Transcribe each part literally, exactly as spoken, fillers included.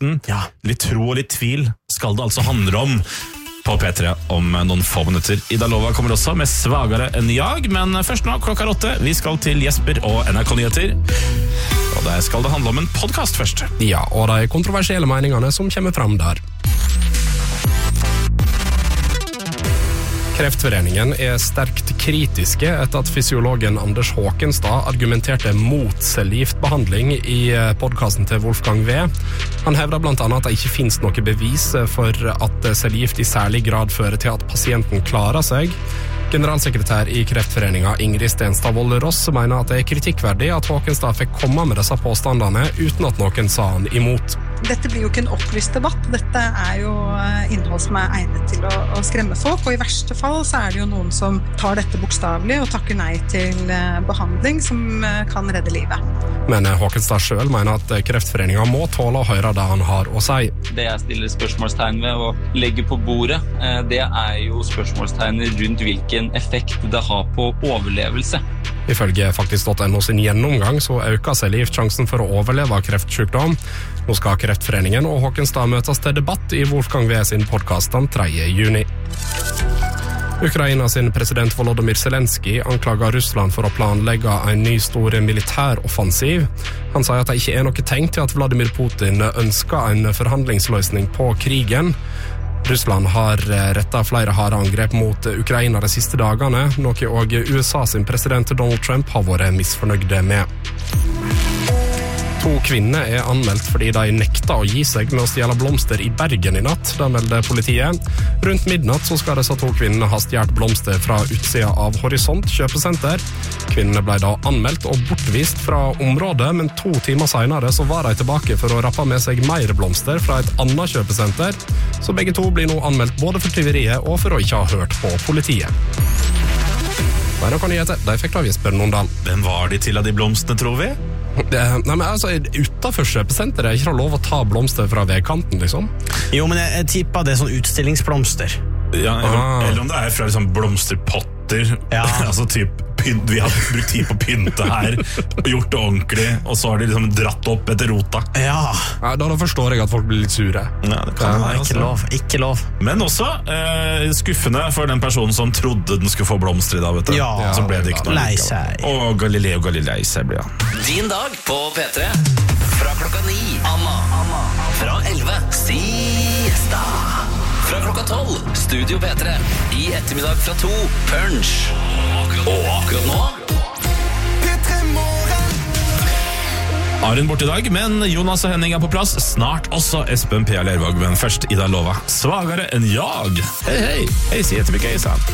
podcasten. Ja. Litt tro og litt tvil skal det altså handle om på P tre om noen få minutter. Ida Lova kommer også med Svagare enn jag, men først nå klokka åtte. Vi skal til Jesper og N R K-nyheter. Og der skal det handle om en podcast først. Ja, og de kontroversielle meningene som kommer fram der. Kreftforeningen er sterkt kritiske etter at fysiologen Anders Håkenstad argumenterte mot cellegiftbehandling i podcasten til Wolfgang V. Han hevder blant annet at det ikke finnes noe bevis for at cellegift i særlig grad fører til at pasienten klarer seg. Generalsekretær i Kreftforeningen Ingrid Stenstad Wolle-Ross mener at det er kritikkverdig at Håkenstad fikk komme med disse påstandene uten at noen sa han imot. Dette blir jo ikke en opplyst debatt. Dette er jo innhold som er egnet til å, å skremme folk, og i verste fall så er det jo noen som tar dette bokstavelig og takker nei til behandling som kan redde livet. Men Håkenstad selv mener at Kreftforeningen må tåle å høre det han har å si. Det jeg stiller spørsmålstegn ved og legger på bordet, det er jo spørsmålstegner rundt hvilken effekt det har på overlevelse. Ifølge faktisk.no sin gjennomgang så øker cellegift-sjansen for å overleve kreftsykdom. Nå skal Kreftforeningen og Håkenstad møtes til debatt i Wolfgang V sin podcast den tredje juni. Ukraina sin president Volodymyr Zelensky anklager Russland for å planlegge en ny stor militæroffensiv. Han sier at det ikke er noe tegn til at Vladimir Putin ønsker en forhandlingsløsning på krigen. Russland har rettet flere harde angrep mot Ukraina de siste dagene, noe også U S A sin president Donald Trump har vært misfornøyd med. To kvinner er anmeldt fordi de nekta å gi seg med å stjele blomster i Bergen i natt, det melder politiet. Rundt midnatt så skal disse to kvinnene ha stjert blomster fra utsida av Horisont kjøpesenter. Kvinnene ble da anmeldt og bortvist fra området, men to timer senere så var de tilbake for å rappe med seg mer blomster fra et annet kjøpesenter. Så begge to blir nå anmeldt både for tyveriet og for å ikke ha hørt på politiet. Det er noen nyheter, de fikk da Jesper Nondal. Hvem var de til av de blomstene, tror vi? Det, nei, men altså, utenfor kjøpesenteret er ikke det lov å ta blomster fra vegkanten, liksom? Jo, men jeg, jeg tipper det er sånn utstillingsblomster. Ja, eller, Ah. eller om det er fra liksom blomsterpotter. Ja. Altså typ, pynt, vi har brukt tid på å pynte her, og gjort det ordentlig, og så har de liksom dratt opp etter rota. Ja, Ja, da, da forstår jeg at folk blir litt sure. Ja, det kan Ja, være, ikke altså. lov, ikke lov. Men også eh, skuffende for den personen som trodde den skulle få blomster i dag, vet du. Ja, så ble det ikke noe. lei seg. Og Galileo Galilei seg ble han. Din dag på P tre. Fra klokka ni, Anna. Anna. Fra elleve, Siesta. Fra klokka tolv, Studio P tre. I ettermiddag fra to, Punch. Og akkurat nå Arin bort i dag, men Jonas og Henning er på plass. Snart også Espen P. Lervåg, men først Ida Lova. Svagare enn jag. Hei, hei. Hei, sier til Mikkel Eisen.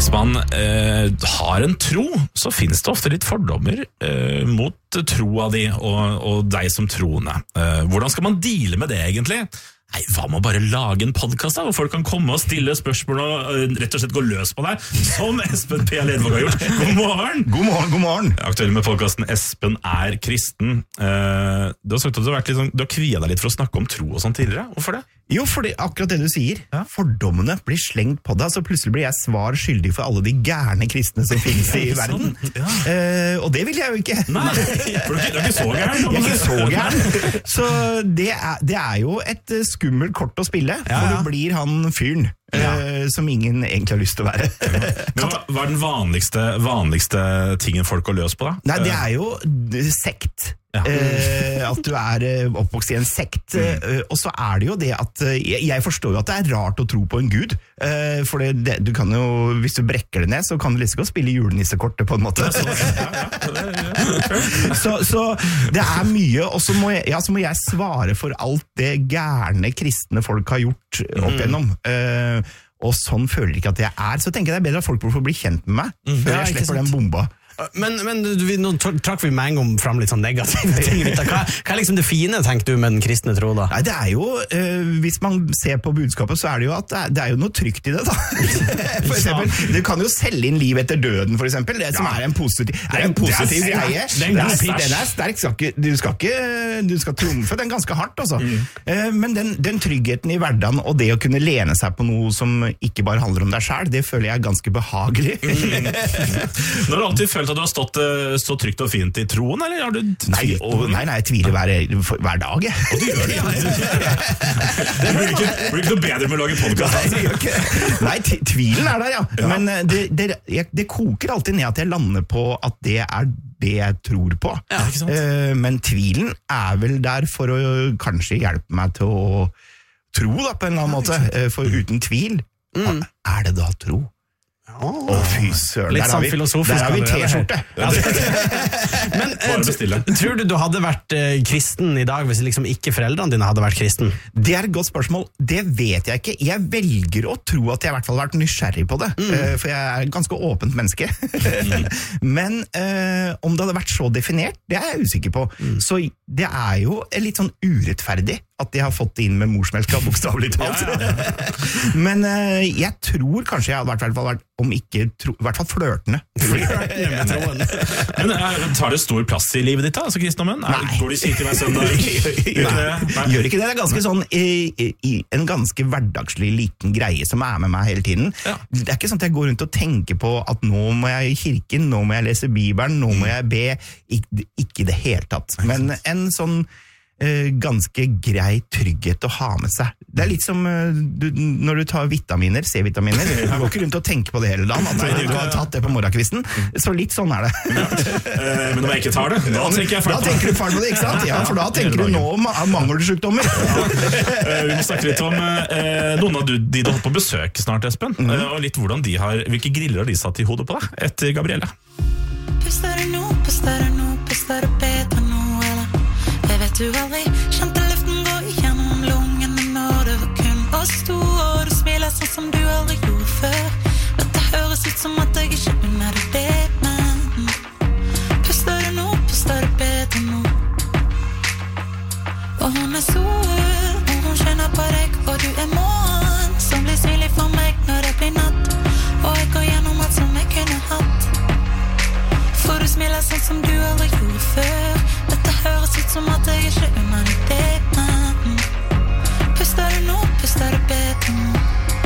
Hvis man eh, har en tro, så finnes det ofte litt fordommer eh, mot troa di og, og deg som troende. Eh, hvordan skal man deale med det egentlig? Nei, hva med å bare lage en podcast da, hvor folk kan komme og stille spørsmål og uh, rett og slett gå løs på deg, som Espen P. Lervåg har gjort. God morgen! God morgen, god morgen! Aktuell med podcasten Espen er kristen. Uh, du har sagt at du har, vært litt sånn, du har kviet deg litt for å snakke om tro og sånn tidligere. Hvorfor det? Jo, fordi akkurat det du sier, ja. Fordommene blir slengt på deg, så plutselig blir jeg svar skyldig for alle de gærne kristne som finnes i verden. Ja. Uh, og det vil jeg jo ikke. Nei, for du er ikke så gæren. Jeg er ikke så gæren. Så det er, det er jo et skummelt kort å spille, ja, ja. For du blir han fyren. Ja. Uh, som ingen egentlig har lyst til å være. Men hva, hva er den vanligste, vanligste tingen folk går løs på da? Nei, det er jo sekt. Ja. Uh, at du er uh, oppvokst i en sekt. Mm. Uh, og så er det jo det at uh, jeg, jeg forstår jo at det er rart å tro på en gud. Uh, for det, det, du kan jo, hvis du brekker det ned, så kan du liksom godt spille julenissekortet på en måte. så, så det er mye, og så må, jeg, ja, så må jeg svare for alt det gærne kristne folk har gjort opp igjennom. Uh, og sånn føler jeg ikke at jeg er. Så tenker jeg det er bedre at folk får bli kjent med meg, mm. før jeg slipper den bomba. Men, men vi, nå trakk vi med en gang fram litt sånn negative ting. Hva, hva er liksom det fine, tenker du, med den kristne tro da? Nei, det er jo, øh, hvis man ser på budskapet, så er det jo at det er, det er jo noe trygt i det, da. For eksempel, du kan jo selge inn liv etter døden, for eksempel, det som er en positiv, er en positiv greie. Den er sterk, skal ikke, du skal ikke, du skal trumfe den ganske hardt, altså. Mm. Uh, men den, den tryggheten i hverdagen, og det å kunne lene seg på noe som ikke bare handler om deg selv, det føler jeg er ganske behagelig. Mm. Nå har du alltid følt at du har stått så trygt og fint i troen, eller har du nei, og, nei, nei, jeg tviler hver, hver dag, jeg. Og du gjør det, ja. Det blir ikke, blir ikke noe bedre med å lage podcast. Nei, nei, tvilen er der, ja. ja. Men det, det, jeg, det koker alltid ned at jeg lander på at det er det jeg tror på. Ja, ikke sant? Men tvilen er vel der for å kanskje hjelpe meg til å tro da, på en eller annen måte. For uten tvil, mm. er det da tro? Å, oh, fy søren. Litt sånn filosofisk. Der har vi t-skjorte. Men eh, tror du du hadde vært eh, kristen i dag hvis liksom ikke foreldrene dine hadde vært kristen? Det er et godt spørsmål. Det vet jeg ikke. Jeg velger å tro at jeg i hvert fall har vært nysgjerrig på det. Mm. Uh, for jeg er et ganske åpent menneske. Men uh, om det hadde vært så definert, det er jeg usikker på. Mm. Så det er jo litt sånn urettferdig at de har fått det inn med morsmelka, bokstavelig talt. Ja, ja, ja. Men uh, jeg tror kanskje jeg hadde vært, vært, vært om ikke, tro, i hvert fall flørtende. Men tar det stor plass i livet ditt da, altså kristendommen? Er, går de kirke hver søndag? Nei, gjør ikke det. Det er ganske sånn, i, i, en ganske hverdagslig liten greie som er med meg hele tiden. Ja. Det er ikke sånn at jeg går rundt og tenker på at nå må jeg i kirken, nå må jeg lese Bibelen, nå må jeg be. Ik- ikke det hele tatt. Men en sånn Uh, ganske grei trygghet å ha med seg. Det er litt som uh, du, når du tar vitaminer, C-vitaminer. Du går ikke rundt og tenker på det hele dagen, at du, du har tatt det på morgenkvisten. Så litt sånn er det. Ja. Uh, men når jeg ikke tar det, da tenker jeg Da tenker du fart på det, ikke sant? Ja, for da tenker du nå om mangelsykdommer. Ja. Uh, vi må snakke litt om uh, noen av de du har holdt på besøk snart, Espen. Mm. Uh, og litt hvordan de har, hvilke griller har de satt i hodet på deg etter Gabrielle? Puster du nå, puster du nå, puster du bedre nå, eller? Jeg vet du aldri kjente luften gå gjennom lungene når det var kun oss to, og du smiler sånn som du aldri gjorde før. Dette høres ut som at jeg ikke unner deg det, men puster du nå, puster du bedre nå. Og hun er sol, og hun skjønner på deg, og du er månen som blir synlig for meg når det blir natt, og jeg går gjennom alt som jeg kunne hatt. For du smiler sånn som du aldri gjorde før. Dette høres ut som at jeg ikke unner deg det, men puster du nå, puster du bedre nå.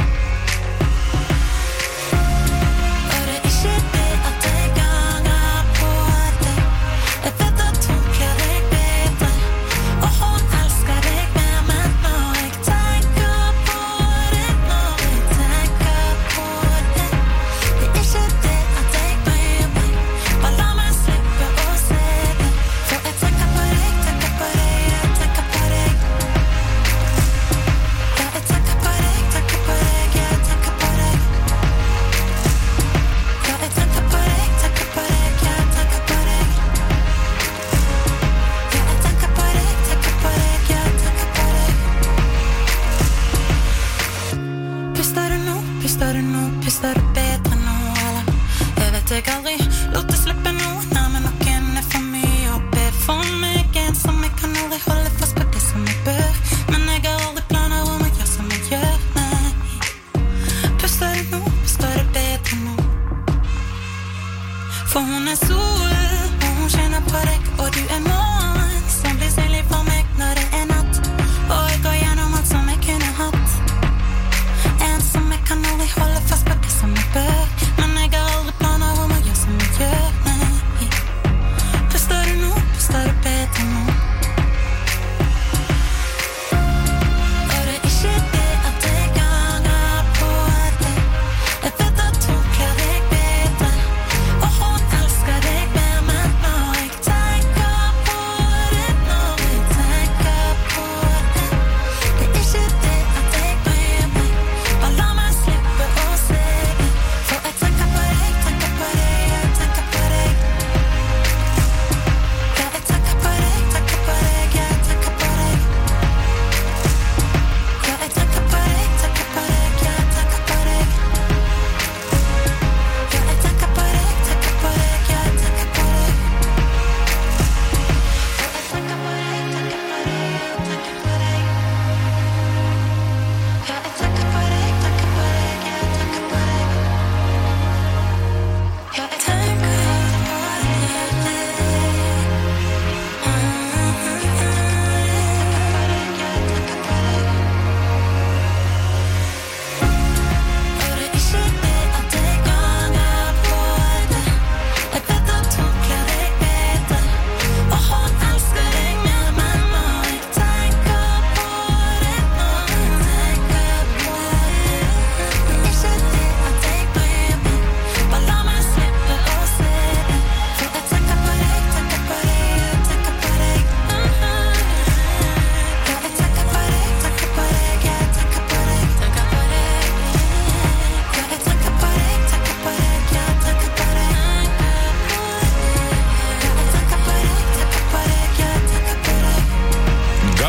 Og det er ikke det at jeg ganger på deg. Jeg vet at hun kler deg bedre, og hun elsker deg mer, men når jeg tenker på deg, når jeg tenker på deg, det er ikke det at jeg bryr meg. Bare la meg slippe å se det, for jeg tenker på deg, tenker på deg, jeg tenker på deg. Ja, jeg tenker på deg, tenker på deg, jeg tenker på deg. Ja, jeg tenker på deg, tenker på deg, jeg tenker på deg. Ja, jeg tenker på deg, tenker på deg, jeg tenker på deg. Puster du nå, puster du nå, puster du bedre nå,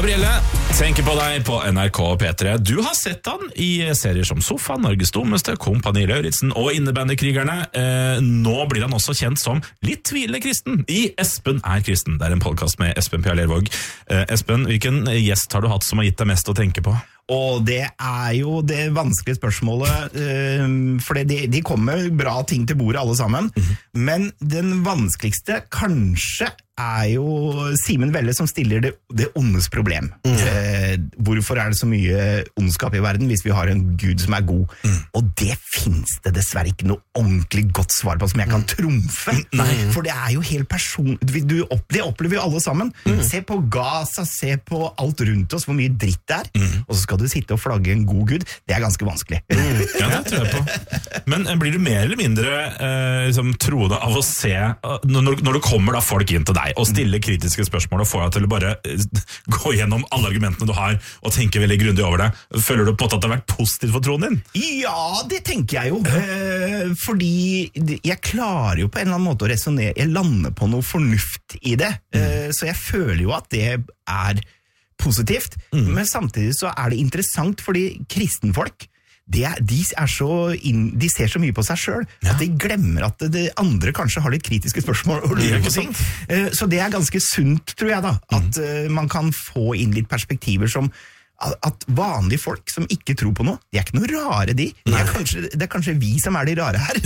Gabrielle tenker på deg på N R K P tre. Du har sett han i serier som Sofa, Norges Dummeste, Kompani Lauritzen og Innebandykrigerne. Eh, nå blir han også kjent som litt tvilende kristen i Espen er kristen. Det er en podcast med Espen P. Lervåg. Eh, Espen, hvilken gjest har du hatt som har gitt deg mest å tenke på? Og det er jo det vanskelige spørsmålet, uh, for de, de kommer bra ting til bordet alle sammen, mm-hmm. men den vanskeligste kanskje er jo Simen Velle som stiller det, det ondes problem. Mm. Uh, hvorfor er det så mye ondskap i verden hvis vi har en Gud som er god? Mm. Og det finnes det dessverre ikke noe ordentlig godt svar på som jeg kan trumfe. Mm. For det er jo helt person... Du opp, det opplever vi alle sammen. Mm. Se på Gaza, se på alt rundt oss, hvor mye dritt det er. Mm. Og så skal du sitte og flagge en god Gud. Det er ganske vanskelig. Mm. Ja, det tror jeg på. Men blir du mer eller mindre eh, liksom, troende av å se, når, når det kommer da folk inn til deg, og stille kritiske spørsmål og få deg til å bare gå gjennom alle argumentene du har og tenke veldig grundig over det. Føler du på at det har vært positivt for troen din? Ja, det tenker jeg jo. Eh, fordi jeg klarer jo på en eller annen måte å resonere. Jeg lander på noe fornuft i det. Eh, så jeg føler jo at det er positivt. Mm. Men samtidig så er det interessant fordi kristenfolk Det er, de, er så inn, de ser så mye på seg selv ja. At de glemmer at det, det andre kanskje har litt kritiske spørsmål og lurer på ting. Så det er ganske sunt, tror jeg da, at mm. man kan få inn litt perspektiver som at vanlige folk som ikke tror på noe, de er ikke noe rare de. de er kanskje, det er kanskje vi som er de rare her.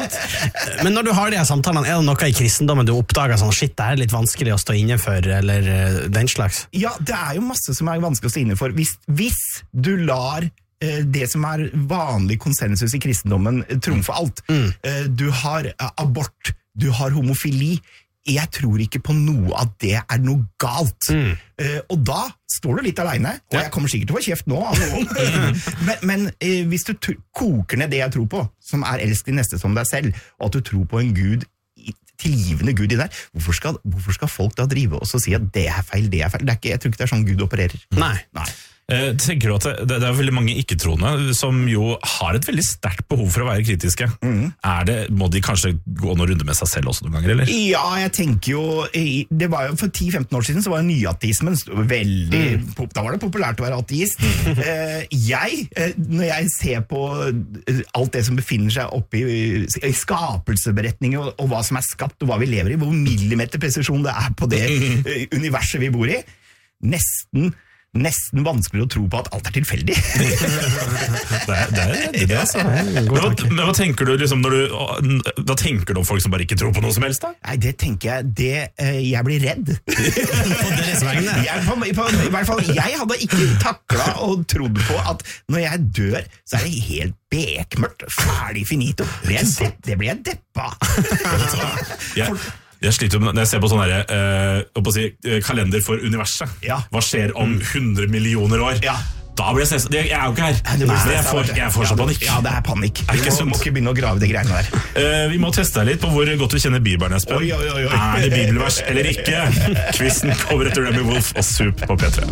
Men når du har de her samtalene, er det noe i kristendommen du oppdager sånn, shit, det er litt vanskelig å stå inne for, eller den slags? Ja, det er jo masse som er vanskelig å stå inne for. Hvis, hvis du lar det som er vanlig konsensus i kristendommen trumfer alt. Mm. Du har abort, du har homofili. Jeg tror ikke på noe at det er noe galt. Mm. Og da står du litt alene, og jeg kommer sikkert til å få kjeft nå av noen. men men hvis du t- koker ned det jeg tror på, som er elsk din neste som deg selv, og at du tror på en Gud, tilgivende Gud i der, hvorfor skal, hvorfor skal folk da drive og si at det er feil, det er feil? Det er ikke, jeg tror ikke det er sånn Gud opererer. Nei. Nei. Eh, tenker du at det, det er veldig mange ikke-troende som jo har et veldig sterkt behov for å være kritiske. Mm. Er det, må de kanskje gå noen runde med seg selv også noen ganger, eller? Ja, jeg tenker jo, det var jo for ti til femten år siden så var jo nyateismen veldig, mm. da var det populært å være ateist. Mm. Eh, jeg, når jeg ser på alt det som befinner seg oppe i, i skapelseberetninger og, og hva som er skapt og hva vi lever i, hvor millimeterpresisjon det er på det mm. universet vi bor i, nesten nesten vanskelig å tro på at alt er tilfeldig. det er det, er det altså. Men hva, men hva tenker du liksom når du, hva tenker du om folk som bare ikke tror på noe som helst da? Nei, det tenker jeg, det, jeg blir redd. På deres vegne. Jeg, på, på, I hvert fall, jeg hadde ikke taklet og trodd på at når jeg dør, så er det helt bekmørkt, ferdig finito. Det, det, det blir jeg deppa. Ja. Jeg sliter jo når jeg ser på sånn her, uh, si, kalender for universet. Ja. Hva skjer om hundre millioner år? Ja. Da blir jeg stresset. Jeg er jo ikke her. Nei, jeg får, jeg får så panikk. Ja, det er panikk. Er vi må, må ikke begynne å grave det greiene der. Uh, vi må teste deg litt på hvor godt du kjenner Bibelen, Espen. Oi, oi, oi, oi. Er det bibelvers eller ikke? Quizen kommer etter Remy Wolf og Soup på P tre.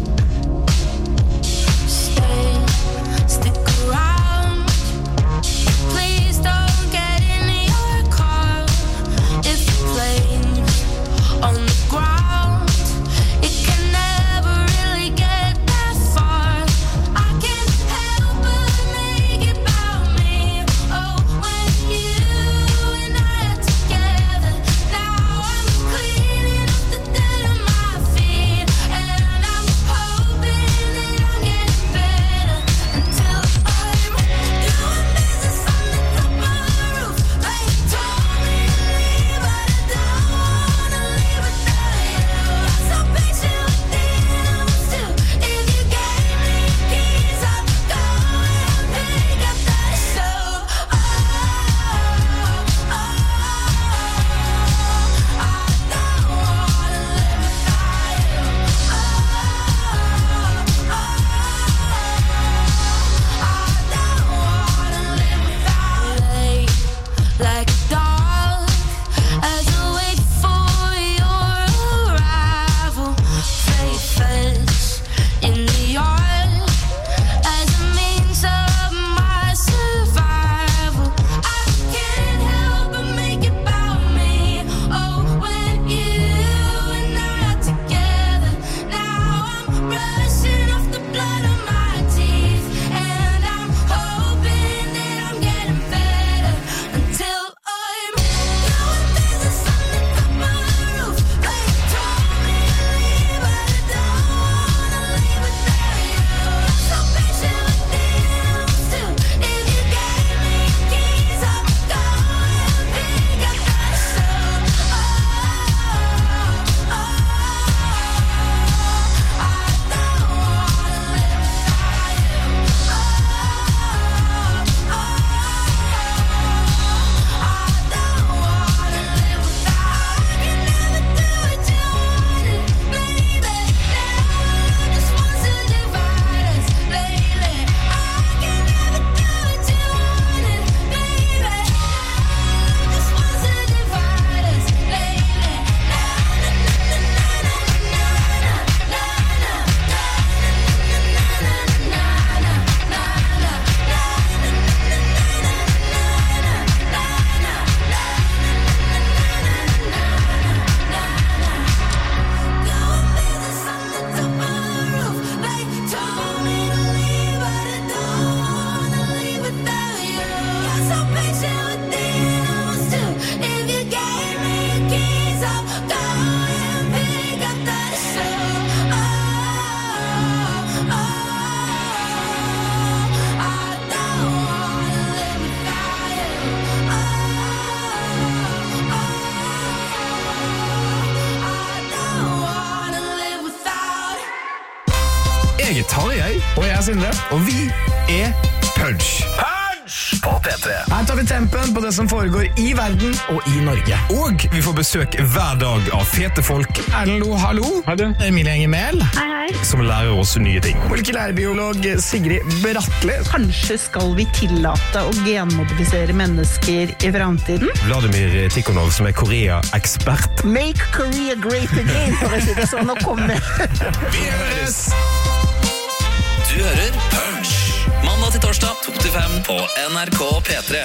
Jeg er Tarjei. Og jeg er Sindre. Og vi er Punch. På P tre. Her tar vi tempen på det som foregår i verden og i Norge. Og vi får besøk hver dag av fete folk. Hallo, hallo. Emilie Engemel. Hei, hei. Som lærer oss nye ting. Molekylærbiolog Sigrid Bratteli. Kanskje skal vi tillate å genmodifisere mennesker i fremtiden? Vladimir Tikhonov, som er Korea-ekspert. Make Korea great again, for å si det sånn, og komme. Vi høres! Du hører Punch. Mandag til torsdag, to til fem på N R K P tre.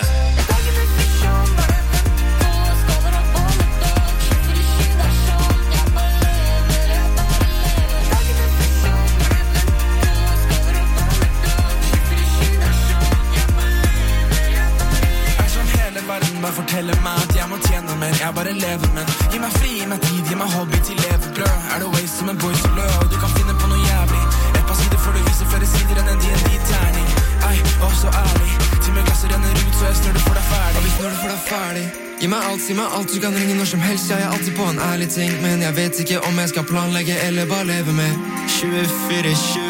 Bare fortelle meg at jeg må tjene mer. Jeg bare lever, men gi meg fri, gi meg tid, gi meg hobby til levebrød. Er det waste som en boy så lø, og du kan finne på noe jævlig. Et par sider før du viser flere sider enn en D and D-terning. Ei, og så ærlig, til meg glasset renner ut, så jeg snør det for deg ferdig. Og hvis når du får deg ferdig, gi meg alt, si meg alt, du kan ringe når som helst. Jeg er alltid på en ærlig ting, men jeg vet ikke om jeg skal planlegge eller bare leve med tjuefire sju.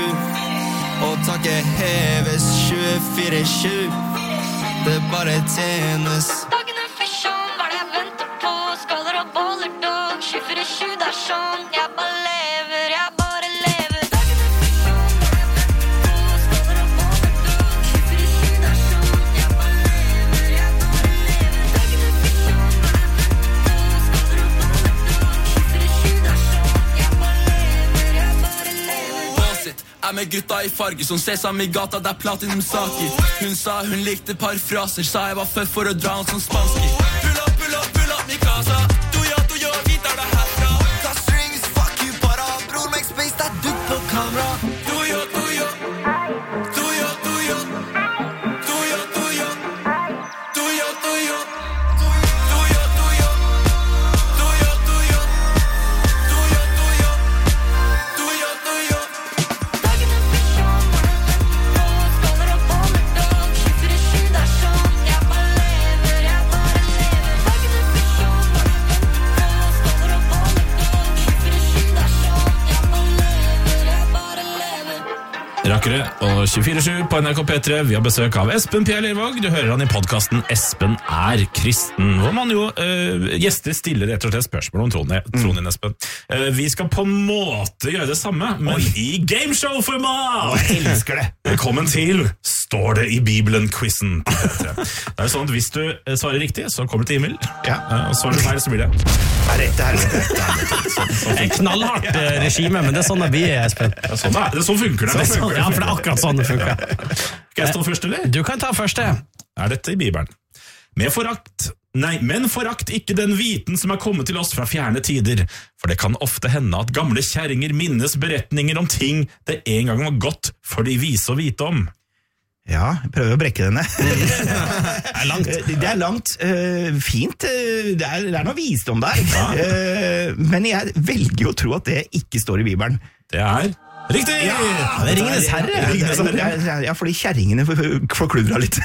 Og taket heves tjuefire sju. Det bare tjenes. Dagen er fashion, hva er det jeg venter på? Skaller og boller, dog, tjuefire sju, det er sånn. Jeg bare lever, jeg bare lever. Dagen er fashion, hva er det jeg venter på? Skaller og boller, dog, tjuefire sju, det er sånn. Jeg bare lever, jeg bare lever. Dagen er fashion, hva er det jeg venter på? Skaller og boller, dog, tjuefire sju, det er sånn. Jeg bare lever, jeg bare lever. Bossit er med gutta i farge som sesam i gata, det er platinum saker. Hun sa hun likte parfraser, sa jeg var født for å dra han som spanski. Pull up, pull up, pull up, mi casa. Du ja, du ja, vi tar det herfra. Ta strings, fuck you, para. Bror, make space, det er duk på kamera. Du ja, du ja. Du ja, du ja. Du ja, du ja. Du ja, du ja. Du ja, du ja. Du ja, du ja. Du ja, du ja. Du ja, du ja. Dagen er fashion, hva er det jeg venter på? Skaller og boller, dog, tjuefire sju, det er sånn. Jeg bare lever, jeg bare lever. Dagen er fashion, hva er det jeg venter på? Skaller og boller, dog, tjuefire sju, det er sånn. Jeg bare lever, jeg bare lever. Rakkere og tjuefire sju på N R K P tre. Vi har besøk av Espen P. Lervåg. Du hører han i podcasten Espen er kristen, hvor man jo øh, gjester stiller rett og slett spørsmål om troen, troen din, Espen. Uh, vi skal på en måte gjøre det samme, men Oi. I gameshow-format! Jeg elsker det. Velkommen til Står det i Bibelen-quizen på P tre. Det er sånn at hvis du uh, svarer riktig, så kommer det til himmel. Ja. Uh, og svarer du feil, så blir det Er dette helvete? Det er knallhardt eh, regime, men det er sånn det blir, Espen. Det er sånn det, er. Det er sånn funker det. Det er sånn, ja, for det er akkurat sånn det funker. Skal jeg stå først, eller? Du kan ta første. Er dette i Bibelen? Med forakt, nei, men forakt ikke den viten som er kommet til oss fra fjerne tider, for det kan ofte hende at gamle kjerringer minnes beretninger om ting det en gang var godt for de vise å vite om. Ja, jeg prøver å brekke denne. Det er langt. Det er langt. Uh, fint. Uh, det, er, det er noe visdom der. Uh, men jeg velger å tro at det ikke står i Bibelen. Det er riktig! Ja, det er Ringenes herre. Ringenes herre. Ja, fordi kjerringene forkludra litt.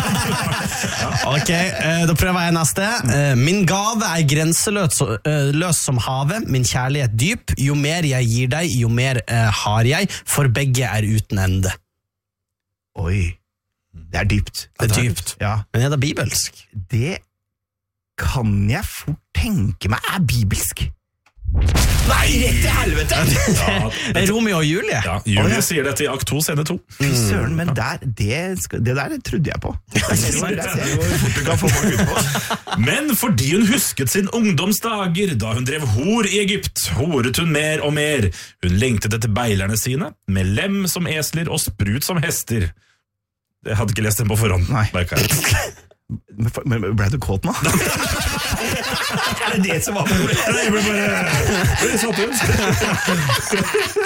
Ok, eh, da prøver jeg neste. Eh, Min gave er grenseløs eh, løs som havet, min kjærlighet dyp. Jo mer jeg gir deg, jo mer eh, har jeg, for begge er uten ende. Oi, det er dypt. Det er dypt. Ja. Men er det bibelsk? Det kan jeg fort tenke meg er bibelsk. Nei, rett til helvete! Det er Romeo og Julie. Ja, Julie oh, ja. Sier det til akt to, scene to. Fy søren, men der, det, det der trodde jeg på. Der ser du hvor fort du kan få folk ut på. Men fordi hun husket sin ungdomsdager, da hun drev hor i Egypt, horet hun mer og mer. Hun lengtet etter beilerne sine, med lem som esler og sprut som hester. Jeg hadde ikke lest den på forhånd. Nei. Men ble du kåt nå? Er det det som var problemet? Jeg ble bare ble satt ut.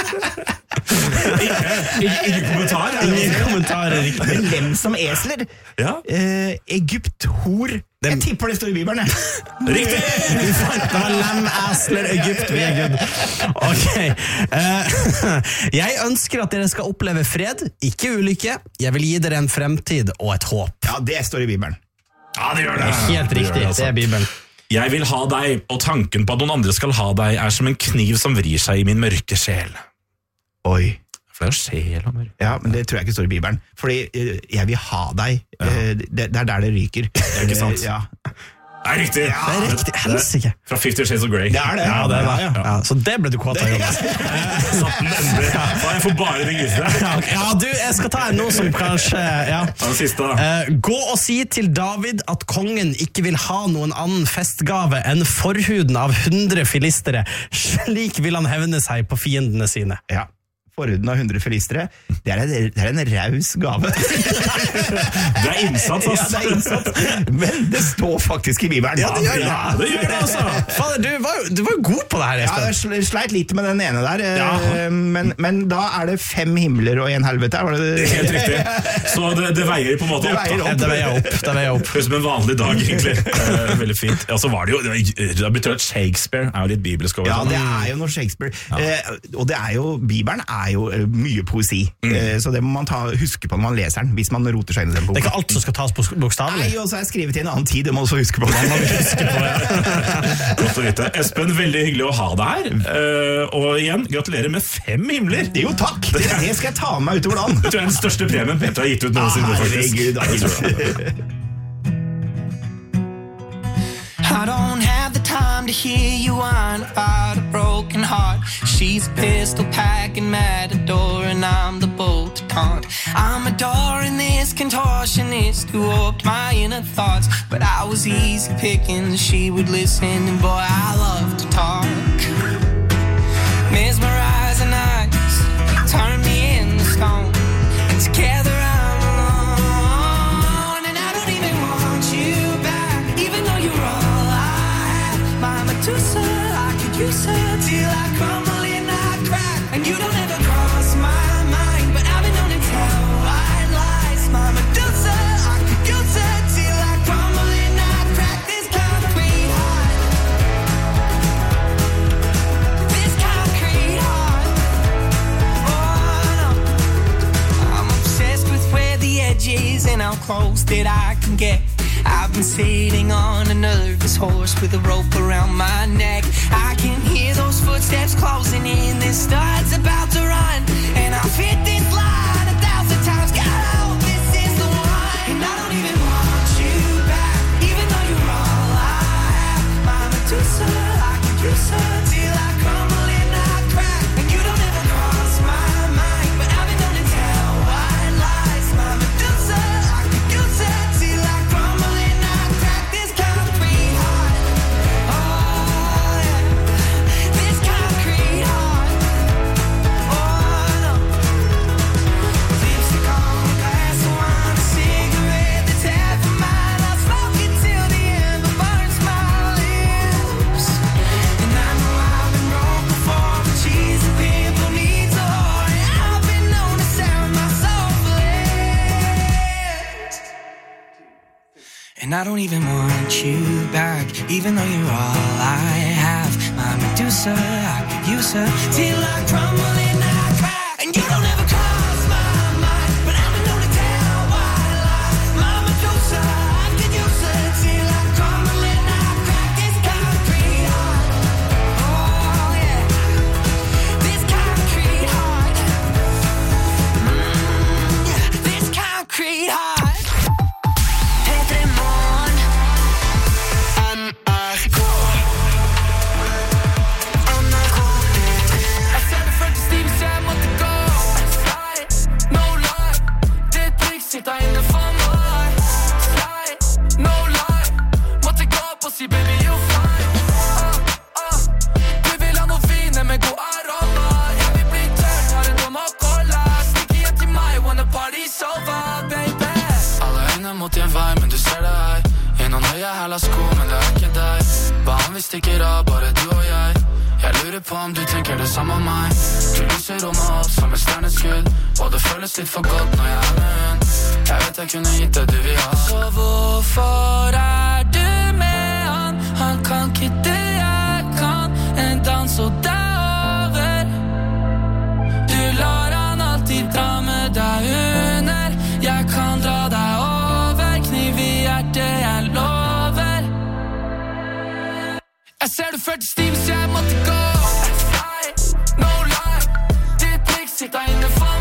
Ingen kommentar. Ingen kommentar, riktig. Men lem som esler? Ja. Eh, Egypt, hor. Jeg tipper det står i Bibelen. Riktig! Det var lem, esler, Egypt, vi er good. Ok. Uh, jeg ønsker at dere skal oppleve fred, ikke ulykke. Jeg vil gi dere en fremtid og et håp. Ja, det står i Bibelen. Ja, det gjør det. Det er helt det riktig, det, altså. Det er Bibelen. Jeg vil ha deg, og tanken på at noen andre skal ha deg er som en kniv som vrir seg i min mørke sjel. Oi. For det er jo sjel og mørk. Ja, men det tror jeg ikke står i Bibelen. Fordi eh, jeg vil ha deg. Eh, det, det er der det ryker. Det er ikke sant. Eh, ja. Det er riktig! Det er riktig, helsike. Fra Fifty Shades of Grey. Det er det. Ja, det var, Ja, ja. ja. Så det ble du kåt av, Jonas. Satt den endelig. Ja, jeg får bare det grisene. Ja, du, jeg skal ta en nå som kanskje ja. Den siste da. Eh, Gå og si til David at kongen ikke vil ha noen annen festgave enn forhuden av hundre filistere. Slik vil han hevne seg på fiendene sine. Ja. Forhuden av hundre filistere, det er en, det er en raus gave. Det er innsats, ass. Ja, det er innsats. Men det står faktisk i Bibelen. Ja, det gjør det. Ja, det gjør det, altså. Fader, du var jo, du var jo god på det her, Ja, jeg Espen. sl- sleit litt med den ene der, eh, Ja. men, men da er det fem himler og en helvete. Var det det? Helt riktig. Så det, det veier på en måte Det opp. veier da. opp. Det veier jeg opp. Det veier jeg opp. Høres ut som en vanlig dag, egentlig. Eh, veldig fint. Ja, så var det jo, det, var, det betyr at Shakespeare er jo litt bibelsk over. Ja, sånn. det er jo noe Shakespeare. Eh, og det er jo, Bibelen er jo eh, mye poesi. Eh, så det må man ta, huske på når man leser den, hvis man roter seg inn i den Det er boka. ikke alt som skal tas på bokstavelig. Nei, og så er jeg skrevet i en annen tid, det må du også huske på. Det må du huske på, ja. Godt å vite. Espen, veldig hyggelig å ha deg her. Eh, og igjen, gratulerer med fem himler. Jo, takk! Det, det skal jeg ta med meg utover dagen. Det tror jeg er den største premien Petra har gitt ut noensinne, faktisk. Herregud, Jeg tror det. I don't have the time to hear you whine about a broken heart. She's a pistol packing matador and I'm the bolt to taunt. I'm adoring this contortionist who opened my inner thoughts. But I was easy picking, she would listen and boy I love to talk. Mesmerizing eyes, turn me into stone. And together I'm alone. And I don't even want you back, even though you're all I have. My Medusa, I could use her till I crumble and I crack. And you don't ever cross my mind, but I've been known to tell white lies. My Medusa, I could use her till I crumble and I crack. This concrete heart, this concrete heart. Oh no, I'm obsessed with where the edge is and how close that I can get. I've been sitting on a nervous horse with a rope around my neck. I can hear those footsteps closing in. This start's about to run, and I've hit this line a thousand times. God, I hope this is the one. And I don't even want you back, even though you're all I have. My Medusa, I could use her till I crumble and I crack. And you don't ever cross my mind, but I've been known to tell white lies. My Medusa, I could use her till I crumble and I crack. This concrete heart, oh yeah, this concrete heart, oh no. Lipstick on the glass of wine, a cigarette that's half a mile. I'll smoke it till the ember burns my lips. And I know I've been broke before, but she's a pimple needs a whore. And I've been known to sound my soul flipped. And I don't even want you back, even though you're all I have. My Medusa, I could use her till I crumble and I crack. And you don't ever cross my mind, but I've been known to tell white lies. My Medusa, I could use her till I crumble and I crack. This concrete heart, oh yeah, this concrete heart, mm, yeah, this concrete heart. Petremon, N R K. Jeg ser det før til Steven, så jeg måtte gå. Slide, no lie. Ditt blikk sitter inne for meg. Slide, no lie. Måtte gå opp og si baby you're fine. Ah, ah. Du vil ha noe vin med god aroma. Jeg vil bli tørr, har en dom og cola. Stikk igjen til meg, wanna party sofa, baby. Alle øyne mot din vei, men du ser det her. I noen høye hæla sko, men det er ikke deg. Hva om vi stikker av, bare du og jeg? Jeg lurer på om du tenker det samme om meg. Du lyser rommet opp som et stjerneskudd, og det føles litt for godt når jeg er med hun. Jeg vet jeg kunne gitt det du vil ha. Så hvorfor er du med han? Han kan ikke det jeg kan. En dans og det er over. Du lar han alltid dra med deg under. Jeg kan dra deg over, kniv i hjertet, jeg lover. Jeg ser du før til Steven, så jeg måtte gå. Slide, no lie. Ditt blikk sitter inne for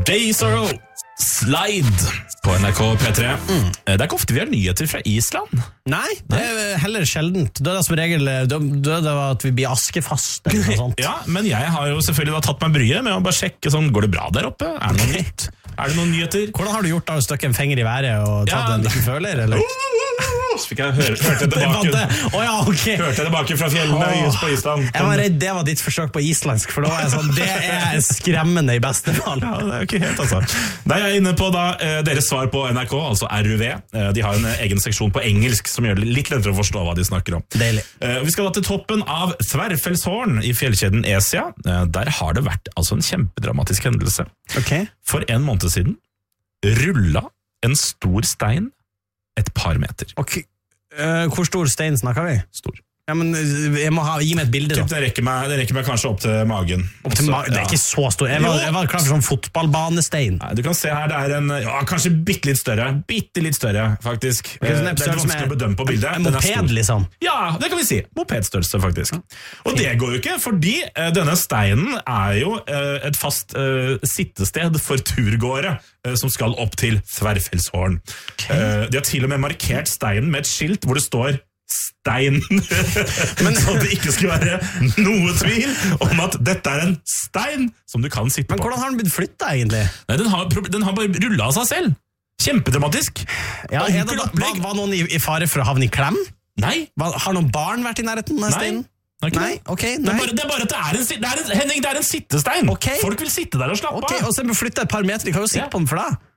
Days Are All, Slide på N R K P tre. Mm. Det er ikke ofte vi har nyheter fra Island. Nei, det er heller sjeldent. Da er det som regel da er det at vi blir askefast eller noe sånt. Ja, men jeg har jo selvfølgelig da tatt meg bryet med å bare sjekke sånn, går det bra der oppe? Er det noe nytt? Er det noen nyheter? Hvordan har du gjort da? Støkke en finger i været og tatt Ja, en liten føler, eller? Så fikk jeg høre, hørte tilbake oh, ja, okay. Hørte tilbake fra fjellene oh. på Island. Jeg var redd det var ditt forsøk på islandsk, for da var jeg sånn, det er skremmende i beste fall. Ja, det er jo ikke helt, altså. Da er jeg inne på da, deres svar på N R K, altså R U V. De har en egen seksjon på engelsk som gjør det litt lettere å forstå hva de snakker om. Deilig. Vi skal da til toppen av Tverrfellshorn i fjellkjeden Esia. Der har det vært altså en kjempedramatisk hendelse. Okay. For en måned siden rulla en stor stein et par meter. Okay. Uh, hvor stor stein snakker vi? Stor. Ja, men jeg må ha, gi meg et bilde da. Det rekker meg, det rekker meg kanskje opp til magen. Opp til ma- det er ikke så stor. Jeg var, jeg var klar for sånn fotballbanestein. Nei, du kan se her, det er en, ja, kanskje bitte litt større. Bitte litt større, faktisk. Okay, det er litt vanskelig å bedømme på bildet. En moped, liksom? Ja, det kan vi si. Mopedstørrelse, faktisk. Og det går jo ikke, fordi uh, denne steinen er jo uh, et fast uh, sittested for turgåere uh, som skal opp til Tverrfellshorn. Okay. Uh, de har til og med markert steinen med et skilt hvor det står stein. Men så det ikke skulle være noe tvil om at dette er en stein som du kan sitte på. Men hvordan har den blitt flyttet egentlig? Nei, den har, den har bare rullet av seg selv. Kjempedramatisk. Ja, er det, var, var noen i, i fare for å havne i klem? Nei. Var, har noen barn vært i nærheten av steinen? Nei. Nei, ok, nei. Det er bare, det er bare at det er en, det er en, Henning, det er en sittestein. Okay. Folk vil sitte der og slappe okay, av. Og så flytte et par meter, de kan jo sitte ja. på den for deg.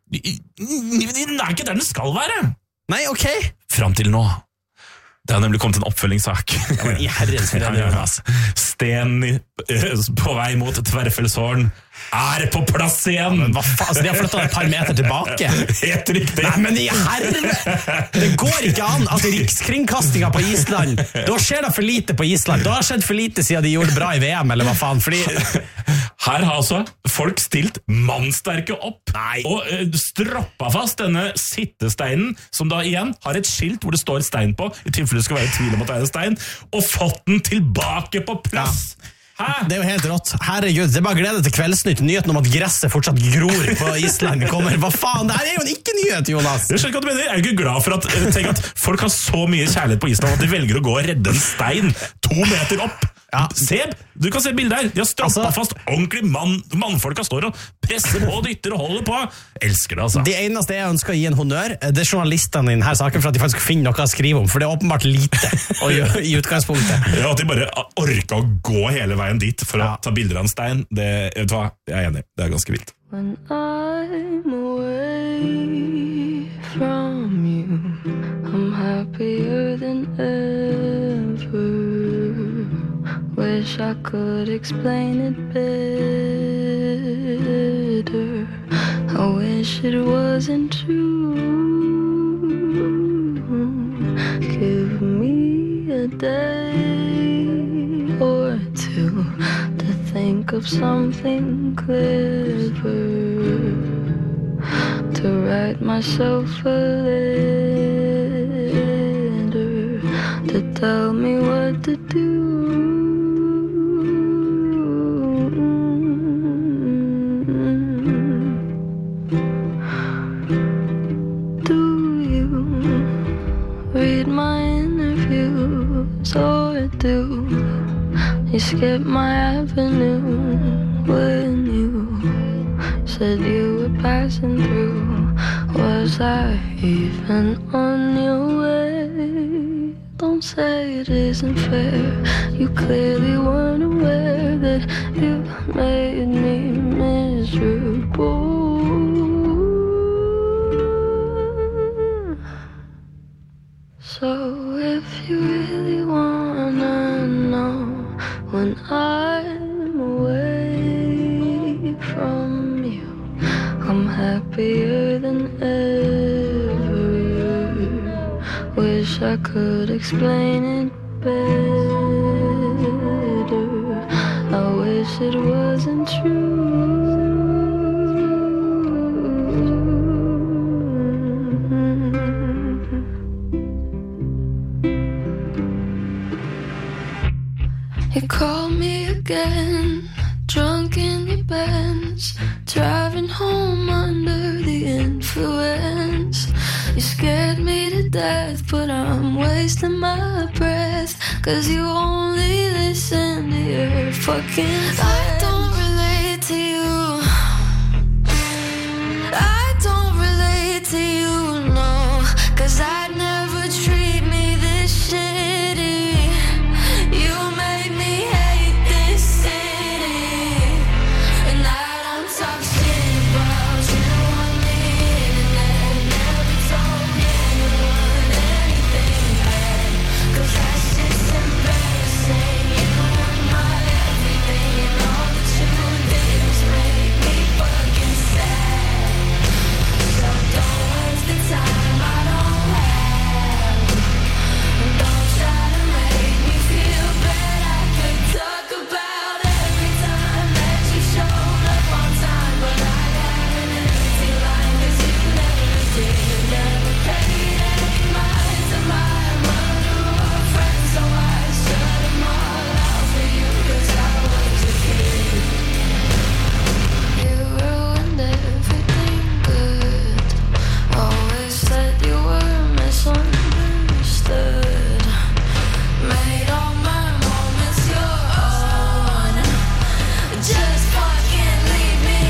Den er ikke der den skal være. Nei, ok. Fram til nå. Det har nemlig kommet en oppfølgingssak. Ja, men i herrens ja, Sten på vei mot Tverrfellshorn er på plass igjen. Ja, men hva faen? Altså, de har flyttet et par meter tilbake. Helt riktig. Nei, men i herre! Det går ikke an at Rikskringkastinga på Island, da skjer det for lite på Island. Da har skjedd for lite siden de gjorde det bra i V M, eller hva faen. Fordi her har altså folk stilt mannsterke opp Nei. og uh, stroppa fast denne sittesteinen, som da igjen har et skilt hvor det står stein på, i tilfelle det skal være tvil om at det er en stein, og fått den tilbake på plass. Ja. Hæ? Det er jo helt rått. Herregud, det er bare glede til Kveldsnytt. Nyheten om at gresset fortsatt gror på Island kommer. Hva faen? Det her er jo en ikke-nyhet, Jonas. Jeg skjønner ikke hva du mener. Jeg er ikke glad for at, tenk at folk har så mye kjærlighet på Island at de velger å gå og redde en stein to meter opp. Ja. Se, du kan se bildet her. De har stroppa altså, fast ordentlig mann. Mannfolka står og presser på, dytter og holder på. Elsker det, altså. Det eneste jeg ønsker å gi en honnør, det er journalistene i denne saken, for at de faktisk finner noe å skrive om, for det er åpenbart lite å gjøre i utgangspunktet. Ja, at de bare orker å gå hele veien dit for å ja. ta bilder av en stein, det, vet du hva, jeg er enig. Det er ganske vilt. When I'm away from you, I'm happier than ever. Wish I could explain it better. I wish it wasn't true. Give me a day or two to think of something clever, to write myself a letter, to tell me what to do. Read my interviews or do you skip my avenue when you said you were passing through? Was I even on your way? Don't say it isn't fair. You clearly weren't aware that you made me miserable. So if you really wanna know when I'm away from you, I'm happier than ever. Wish I could explain it better. I wish it wasn't true. You call me again, drunk in your Benz, driving home under the influence. You scared me to death, but I'm wasting my breath, 'cause you only listen to your fucking friends. I don't relate to you, I don't relate to you, no, 'cause I'd never treat me this shitty. You made me hate this city, and I don't talk shit about you on the internet. Never told anyone anything bad, 'cause that shit's embarrassing. You were my everything, and all that you did was make me fucking sad. So don't waste the time I don't have, and don't try to make me feel bad. I could talk about every time that you showed up on time, but I got an empty line, 'cause you never did. You never paid any mind to my mother or friends, so I shut them all out for you, 'cause I was a kid. You ruined everything good, always said you were misunderstood, made all my moments your own. Just fucking leave me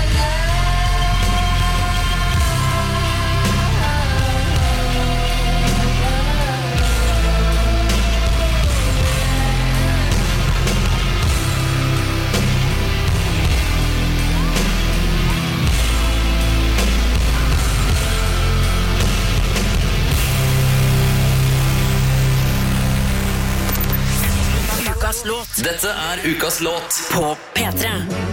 Ukas låt. Dette er ukas låt på P tre.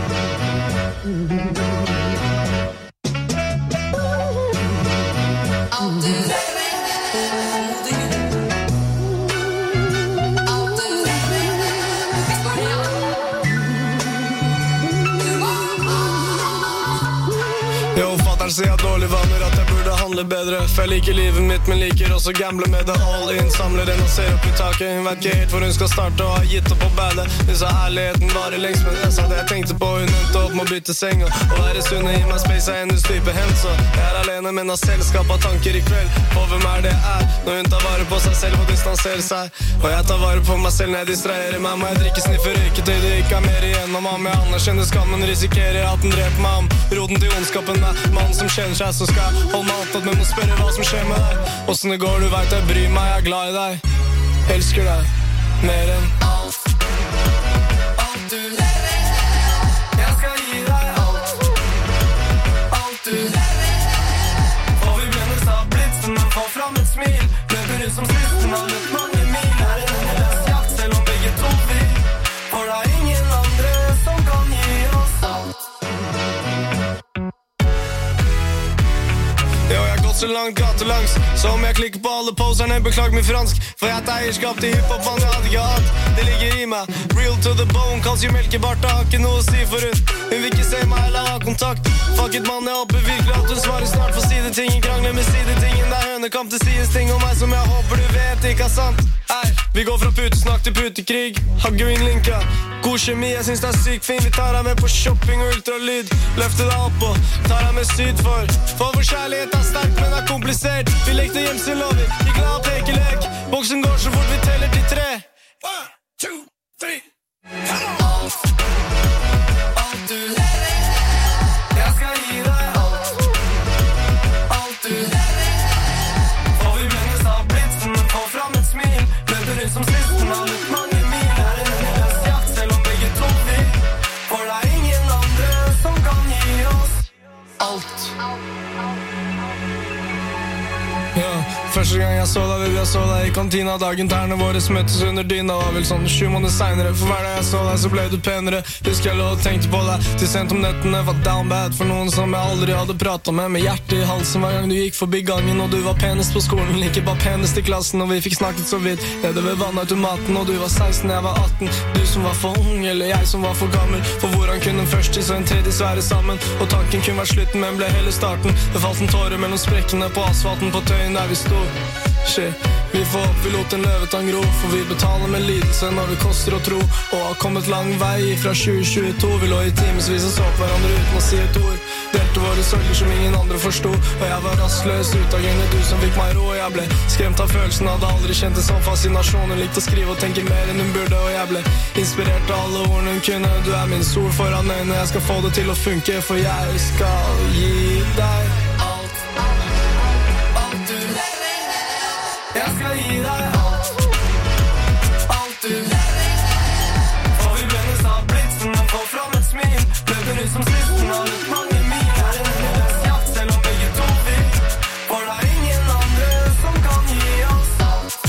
Jo, fatteren sier at dårlig vaner, at jeg burde handle bedre. For jeg liker livet mitt, men liker også gamble med det. All in, samler den og ser opp i taket. Hun vet ikke helt hvor hun skal starte og har gitt opp på badet. Hun sa ærligheten varer lengst, men jeg sa det jeg tenkte på. Hun endte opp med å bytte seng, og å være sunn og gi meg space er hennes type hen. Så jeg er alene, men har selskap av tanker i kveld. For hvem er det er, når hun tar vare på seg selv og distanserer seg. Og jeg tar vare på meg selv når jeg distraherer meg. Må jeg drikke, sniffe, røyke til det ikke er mer igjen om ham. Jeg anerkjenner skammen, risikerer at den dreper meg om. Roden til ondskapen er mannen som kjenner seg, så skal jeg holde meg opptatt med å spørre hva som skjer med deg. Hvordan det går, du vet jeg bryr meg, jeg er glad i deg. Elsker deg, mer enn alt. Alt du lever, jeg skal gi deg alt. Alt du lever, og vi blendes av blitsen, men får fram et smil. Løper ut som sisten, har løpt mange mil. Her er en løs jakt, selv om begge to vil. For det er ingen andre som kan gi oss alt. Jo, jeg har gått så langt gatelangs, så om jeg klikker på alle poserne, beklag min fransk. For jeg tar eierskap til hiphop, man jeg hadde ikke hatt. Det ligger i meg, real to the bone. Kals jo melkebart, har ikke noe å si for hun. Hun vil ikke se meg eller ha kontakt. Fuck it, mann, jeg håper virkelig at hun svarer snart. For side ting, krangler med side tingen. Det er hønekamp, det sies ting om meg som jeg håper du vet ikke er sant. Hei, vi går fra putesnakk til putekrig. Har greenlinka, god kjemi, jeg synes det er sykt fin. Vi tar deg med på shopping og ultralyd. Løfter deg opp og tar deg med syd for. For vår kjærlighet er sterk, men er komplisert. Vi lekte hjemselover, gikk glad og pekelek. Boksen går så fort vi teller til tre. One, two, three. Alt, alt du lever, jeg skal gi deg alt. Alt du lever, og vi blendes av blitsen, men får fram et smil. Løper ut som sisten, har løpt mange mil. Her er en løs jakt, selv om begge to vil. For det er ingen andre som kan gi oss alt. Ja, første gang jeg så deg, jeg så deg i kantina. Dagen tærne våre møttes under dyna. Var vel sånn sju måneder senere. For hver dag jeg så deg, så ble du penere. Husker jeg lå og tenkte på deg til sent om nettene. Var down bad for noen som jeg aldri hadde pratet med. Med hjertet i halsen hver gang du gikk forbi gangen. Og du var penest på skolen, like bare penest i klassen. Og vi fikk snakket så vidt nede ved vannautomaten. Og du var seksten, jeg var atten. Du som var for ung, eller jeg som var for gammel. For hvordan kunne en første så en tredje svære sammen? Og tanken kunne vært slutten, men ble hele starten. Det falt en tåre mellom sprekkene på asfalten på tøyen der vi stod. Shit, vi får opp, vi lot en løvetann gro, for vi betaler med lidelse når det koster å tro, og har kommet lang vei fra tjue tjueto. Vi lå i timesvis og så på hverandre uten å si et ord, delte våre sorger som ingen andre forstod, og jeg var rastløs utagende, du som fikk meg ro. Jeg ble skremt av følelsen, hadde aldri kjent det som fascinasjon. Hun likte å skrive og tenke mer enn hun burde, og jeg ble inspirert av alle ordene hun kunne. Du er min sol foran øynene, jeg skal få det til å funke, for jeg skal gi deg alt, alt du Jeg skal gi deg alt, alt du For vi brennes av blitzen og får fram et smil, løper ut som sisten av et mange mil. Her er en løsjakt, selv om begge to vil, for det er ingen andre som kan gi oss alt.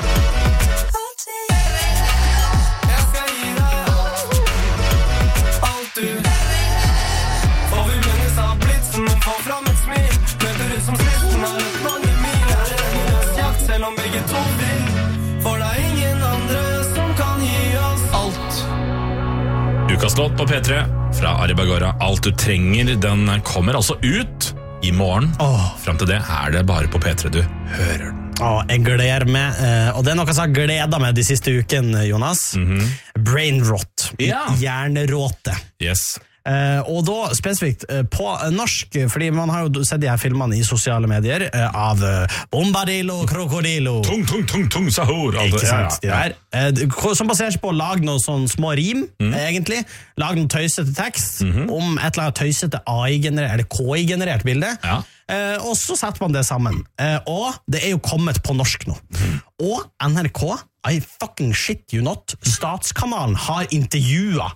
Jeg skal gi deg alt, alt du For vi brennes av blitzen og får fram et smil, løper ut som sisten av et mange mil. Her er en løsjakt, selv om begge to vil, for det er ingen andre som kan gi oss alt. Ukas låt på P tre fra Ari Bagora, Alt du trenger, den kommer altså ut i morgen. Åh. Frem til det er det bare på P tre du hører den. Åh, jeg gleder meg, eh, og det er noe som jeg har gledet meg de siste ukene, Jonas. Brain rot, Ja. hjerneråte. Yes. Eh, og da spesifikt eh, på norsk, fordi man har jo sett de her filmene i sosiale medier eh, av eh, Bombadillo, Krokodillo. Tung, tung, tung, tung, sahur. alt det- Ikke sant, de ja, ja. der. Eh, d- som baserer seg på å lage noen sånne små rim, Mm. eh, egentlig. Lage noen tøysete tekst Mhm. om et eller annet tøysete A I-generert, eller K I-generert bilde. Ja. Eh, og så setter man det sammen. Eh, og det er jo kommet på norsk nå. Mhm. Og N R K, I fucking shit you not, Statskanalen har intervjuet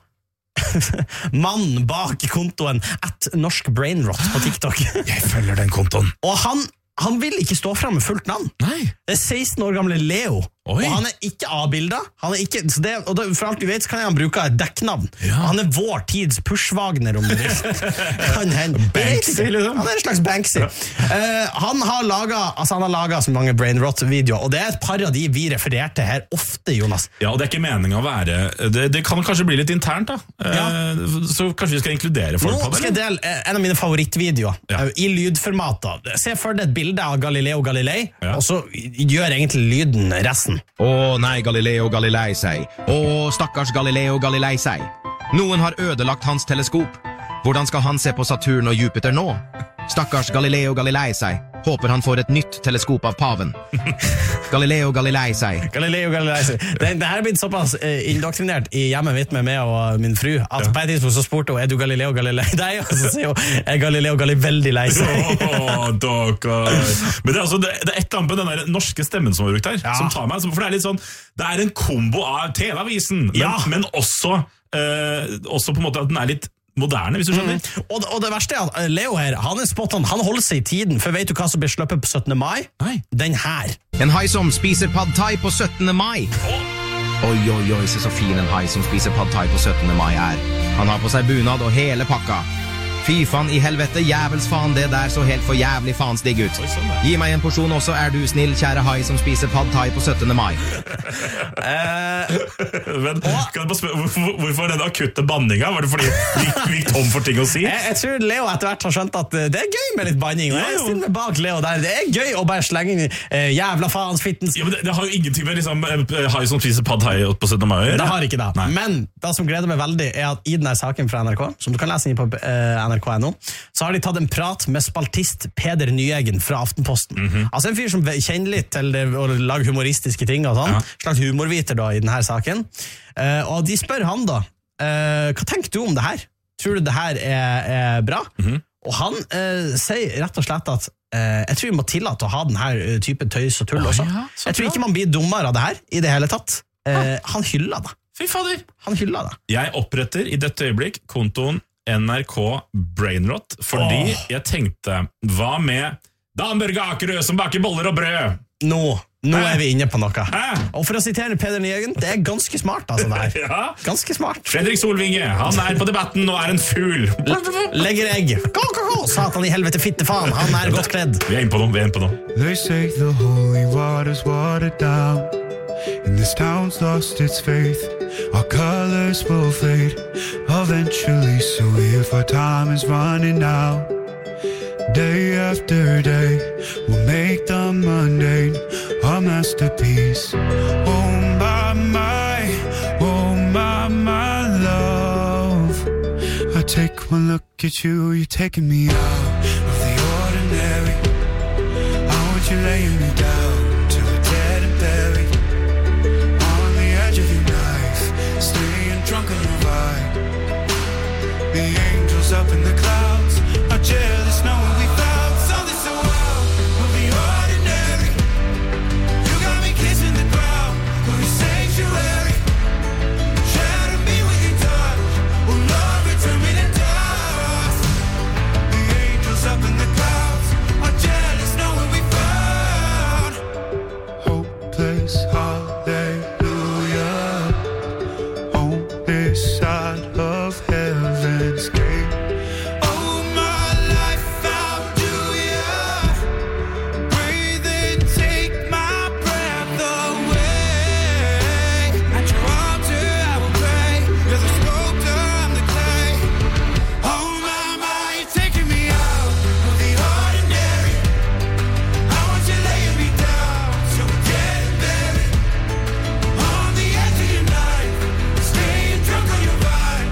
mannen bak kontoen at Norsk Brainrot på TikTok. Jeg følger den kontoen. Og han, han vil ikke stå frem med fullt navn. Nei. Det er seksten år gamle Leo. Oi. Og han er ikke A-bilder. Han er ikke, så det, og da, for alt vi vet, så kan han bruke et dekknavn. Ja. Han er vår tids Pushwagner, om du vil. Kan hende. Jeg vet Banksy, ikke. liksom. Han er en slags Banksy. Eh, han har laget, altså han har laget så mange Brainrot-videoer, og det er et par av de vi refererte her ofte, Jonas. Ja, og det er ikke meningen å være Det, det kan kanskje bli litt internt, da. Ja. Eh, Så kanskje vi skal inkludere folk Nå på det? skal jeg eller? dele eh, en av mine favorittvideoer Ja. eh, i lydformatet. Se for deg et bilde av Galileo Galilei, Ja. og så gjør egentlig lyden resten. Å nei, Galileo Galilei seg. Å, stakkars Galileo Galilei seg. Noen har ødelagt hans teleskop. Hvordan skal han se på Saturn og Jupiter nå? Stakkars Galileo Galilei seg. Håper han får et nytt teleskop av paven. Galileo Galilei seg. Galileo Galilei. Det, det her er blitt såpass eh, indoktrinert i hjemmet mitt med meg og min fru, at på et tidspunkt så spurte hun, er du Galileo Galilei? Nei, og så sier hun, er Galileo Galilei veldig lei seg. Åh, dere. Men det er, altså, det, det er et eller annet med den der norske stemmen som er brukt her, Ja. som tar meg, for det er litt sånn, det er en kombo av T V-avisen, men, Ja. men også, eh, også på en måte at den er litt moderne, hvis du skjønner. Og, det- og det verste er at eh, Leo her, han er spot on, han holder seg i tiden, for vet du hva som blir sluppet på syttende mai? Nei. Den her. En hai som spiser pad thai på syttende mai. Oi, oi, oi, se så fin en hai som spiser pad thai på syttende mai er. Han har på seg bunad og hele pakka. Fy faen i helvete, jævels faen, det der så helt for jævlig faens digg ut. Oi, sånn det. Gi meg en porsjon også, er du snill, kjære hai som spiser pad thai på syttende mai. Men kan jeg bare spørre, hvorfor, hvorfor den akutte banninga? Var det fordi vi, vi gikk tom for ting å si? Jeg, jeg tror Leo etter hvert har skjønt at eh, det er gøy med litt banning, og jeg Ja, jo. stiller meg bak Leo der. Det er gøy å bare slenge inn eh, jævla faens fittens. Ja, men det, det har jo ingenting med liksom, eh, hai som spiser pad thai på syttende mai å gjøre. Det har ikke det. Nei. Men det som gleder meg veldig er at i denne saken fra N R K, som du kan lese inn på eh, N R K punktum N O, så har de tatt en prat med spaltist Peder Nyeggen fra Aftenposten. Mhm. Altså en fyr som kjenner litt til det, å lage humoristiske ting og sånn. Ja. Slags humorviter da i denne saken. Eh, og de spør han da, eh, hva tenker du om det her? Tror du det her er, er bra? Mhm. Og han eh, sier rett og slett at eh, jeg tror vi må tillate å ha denne type tøys og tull Å, også. ja, så jeg tror bra. ikke man blir dummere av det her i det hele tatt. Eh, han hyller det. Fy fader. Han hyller det. Jeg oppretter i dette øyeblikk kontoen N R K Brainrot, fordi Åh. jeg tenkte, hva med Dan Børge Akerø som baker boller og brød? Nå, nå Hæ? er vi inne på noe. Hæ? Og for å sitere Peder Nyeggen, det er ganske smart, altså det her. Ja. Ganske smart. Fredrik Solvinge, han er på debatten og er en fugl. Legger egg. Gå, gå, gå! Satan i helvete, fitte faen. Han er godt kledd. Vi er inne på noe, vi er inne på noe. They say the holy water's watered down, and this town's lost its faith. Our colors will fade eventually, so if our time is running out, Day after day, we'll make the mundane a masterpiece. Oh my, my, oh my, my love. I take one look at you, you're taking me out of the ordinary. I want you laying me down till we're dead and buried. On the edge of your knife, staying drunk on your vibe. The angels up in the clouds are jealous knowing we found something so wild of the ordinary. You got me kissing the ground for a sanctuary. Shatter me with your touch, oh Lord, return me to dust. The angels up in the clouds are jealous knowing we found hopeless hallelujah on this side of heaven's gate. Oh my life found you, yeah. Breathe in, take my breath away. At your altar I will pray. You're the sculptor, I'm the clay. Oh my, my, you're taking me out of the ordinary. I want you laying me down so we're dead and buried. On the edge of your knife, staying drunk on your vine.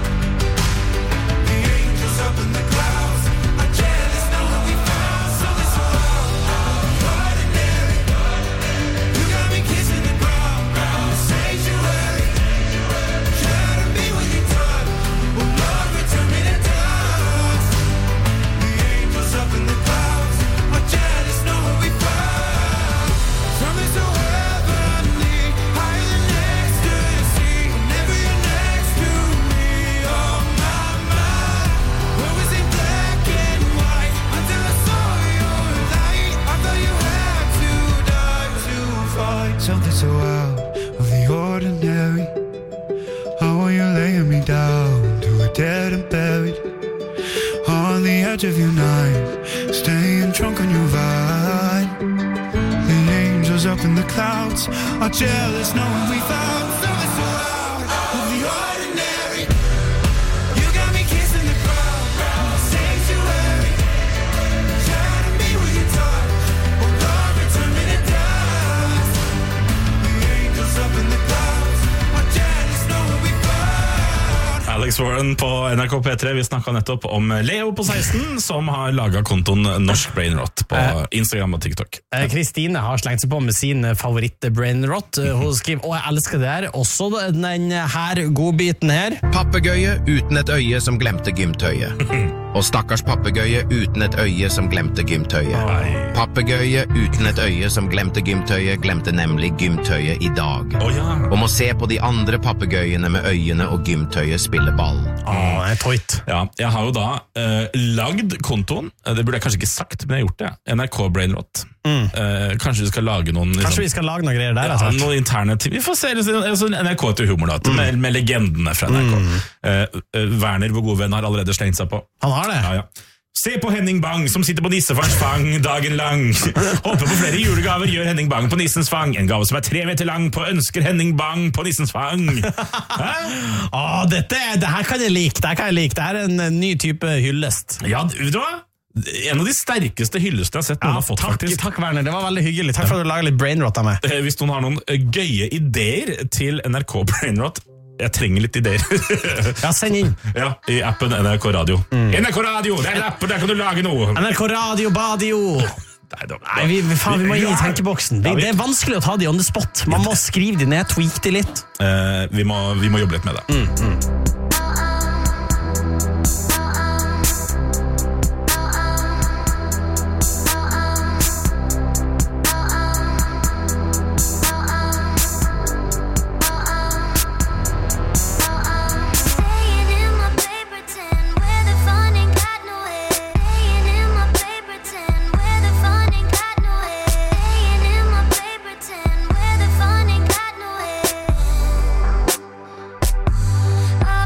The angels up in the clouds are jealous knowing we found something so wild, ordinary. You got me kissing the ground, a sanctuary. Shatter me with your touch, oh Lord, return me to dust. The angels up in the clouds are jealous knowing we found something so heavenly, higher than ecstasy. Whenever you're next to me, oh my, my. Where was it black and white until I saw your light? I thought you had to die to find something so out of the ordinary. How are you laying me down to a dead and buried? On the edge of your knife, staying drunk on your vine. The angels up in the clouds are jealous knowing we found something so out of the ordinary. You got me kissing the ground, a sanctuary. Shatter me with your touch, oh Lord, return me to dust. The angels up in the clouds are jealous knowing we found. Alex Warren på N R K P tre. Vi snakket nettopp om Leo på seksten, som har laget kontoen Norsk Brainrot på Instagram og TikTok. Eh, Kristine har slengt seg på med sin favoritt Brainrot. Eh, Hun skriver, å, jeg elsker det her. Også den her godbiten her. Pappegøye uten et øye som glemte gymtøyet. Og stakkars pappegøye uten et øye som glemte gymtøyet. Pappegøye uten et øye som glemte gymtøyet, glemte nemlig gymtøyet i dag. Og må se på de andre pappegøyene med øyene og gymtøyet spille ball. Åh, det er tøyt. Ja, jeg har jo da eh, lagd kontoen, det burde jeg kanskje ikke sagt, men jeg har gjort det. N R K Brainrot. Mm. Eh, kanskje vi skal lage noen liksom, Kanskje vi skal lage noen greier der, ja, noen interne ting. Vi får se altså, N R K til humor da, mm. med, med legendene fra N R K. Mm. Eh, Werner, vår gode venn, har allerede slengt seg på. Han har det? Ja, ja. Se på Henning Bang, som sitter på nissefars fang dagen lang. Håper på flere julegaver, gjør Henning Bang på nissens fang. En gave som er tre meter lang på ønsker Henning Bang på nissens fang. Åh, dette, det her kan jeg like, det her kan jeg like. Det her er en ny type hyllest. Ja, vet du hva? En av de sterkeste hyllestene jeg har sett noen ja, har fått, takk, faktisk. Takk, Werner, det var veldig hyggelig. Takk for at du laget litt Brainrot av meg. Hvis noen har noen gøye ideer til N R K Brainrot, jeg trenger litt ideer. Ja, send inn. Ja, i appen N R K Radio. Mm. N R K Radio, det er en app, der kan du lage noe. N R K Radio, Badio. Nei, vi, faen, vi må inn i tenkeboksen. Det, det er vanskelig å ta de on the spot. Man må skrive de ned, tweak de litt. Eh, vi, må, vi må jobbe litt med det. Mm, mm. Oh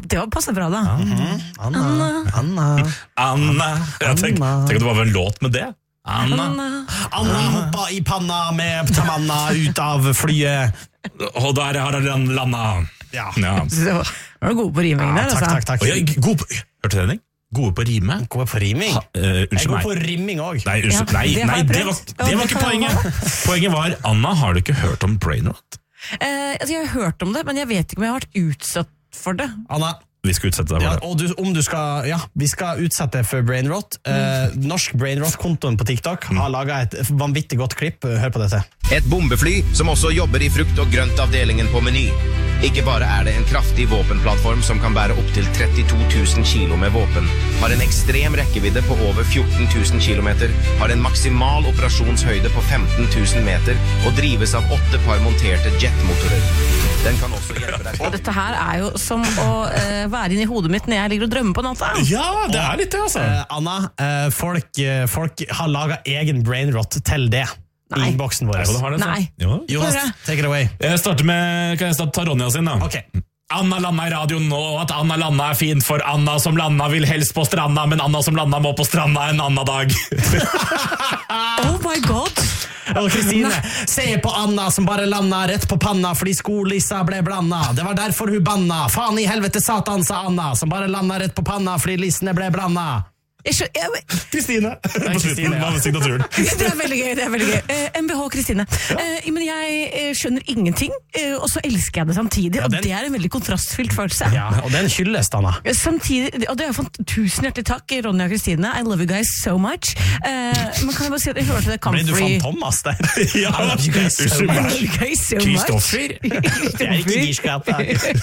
det var passet bra da. Anna, Anna, Anna. Ja, tenk, tenk at det var vel en låt med det. Anna. Anna hoppa i panna med tamanna ut av flyet. Og der har han landet. Ja. Så var du god på riming der, altså. Takk, takk, takk. Og jeg, god på, hørte du det, Henning? Gode på rime. Gode på riming? Ha, uh, jeg unnskyld går meg. på rimming også. Nei, unnskyld, nei, Ja, det har nei jeg det, var, prøvd. det var ikke poenget. Poenget var, Anna, har du ikke hørt om brainrot? Eh, altså, jeg har hørt om det, men jeg vet ikke om jeg har vært utsatt for det. Anna, Vi skal utsette deg ja, for det. og du, om du skal, ja, vi skal utsette for brainrot. Eh, norsk brainrot-kontoen på TikTok har laget et vanvittig godt klipp. Hør på dette. Et bombefly som også jobber i frukt- og grøntavdelingen på Meny. Ikke bare er det en kraftig våpenplattform som kan bære opp til trettito tusen kilo med våpen, har en ekstrem rekkevidde på over fjorten tusen kilometer, har en maksimal operasjonshøyde på femten tusen meter og drives av åtte par monterte jetmotorer. Den kan også hjelpe deg. Og dette her er jo som å eh, være inni hodet mitt når jeg ligger og drømmer på natta. Ja, det er litt det, altså. Eh, Anna, eh, folk, eh, folk har laget egen brainrot til det. I Nei. innboksen vår. Ja, det har det, så. Nei. Ja. Jonas, Høre. take it away. Jeg starter med, kan jeg starte ta Ronja sin da? Ok. Anna landa i radioen nå, at Anna landa er fint for Anna som landa vil helst på stranda, men Anna som landa må på stranda en annen dag. Oh my god. Og Kristine, se på Anna som bare landa rett på panna fordi skolissa ble blanda. Det var derfor hun banna. Faen i helvete satan, sa Anna, som bare landa rett på panna fordi lissene ble blanda. Jeg skjø- jeg, Kristine, på slutten Kristine, ja. av signaturen. det er veldig gøy, det er veldig gøy. Eh, M B H Kristine. Eh, men jeg eh, skjønner ingenting, eh, og så elsker jeg det samtidig, og den- det er en veldig kontrastfylt følelse. Ja, og den skyldes, Anna. Samtidig, og det er jo fant- tusen hjertelig takk, Ronja og Kristine. I love you guys so much. Eh, men kan jeg bare si at jeg hørte det Ble du Comfrey... fan Thomas der? Ja, I love you guys so unnskyld I meg. love you guys so Kristoffer. much. Det er ikke girskapet.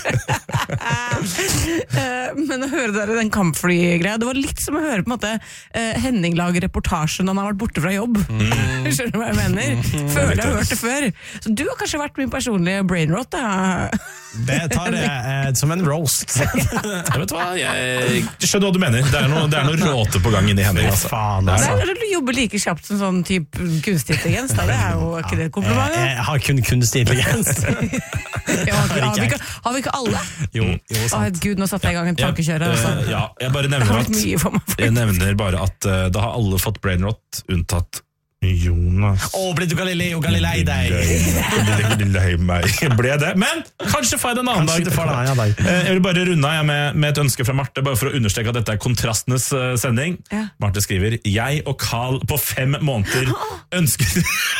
Eh, men å høre dere den Comfrey-greia, det var litt som å høre på en måte eh, Henning lager reportasje når han har vært borte fra jobb. Skjønner du hva jeg mener? Føler jeg har hørt det før. Så du har kanskje vært min personlige brainrot, da. Det tar det eh, som en roast. Jeg vet hva, jeg skjønner hva du mener. Det er noe, det er noe råte på gang inni Henning. Altså. Faen, Det er altså. Nei, du jobber like kjapt som sånn type kunstig intelligens, da. Det er jo ikke det et kompliment. Jeg, jeg har kun kunstig intelligens. Ja, har, vi ikke, har vi ikke alle? Jo, jo, Å, sant. Gud, nå satte jeg i gang en tankekjør. Jeg, Altså. eh, ja, jeg bare Det har nevner vært at mye for meg. Jeg nevner bare at uh, da har alle fått brainrot, unntatt Jonas. Å, ble du Galileo Galilei deg? Galilei meg. Ble det, men kanskje får jeg det en annen Kanskje dag. du får det en annen dag. Eh, Jeg vil bare runde av jeg, med, med et ønske fra Marte, bare for å understreke at dette er kontrastenes eh, sending. Ja. Marte skriver, jeg og Carl på fem måneder ønsker...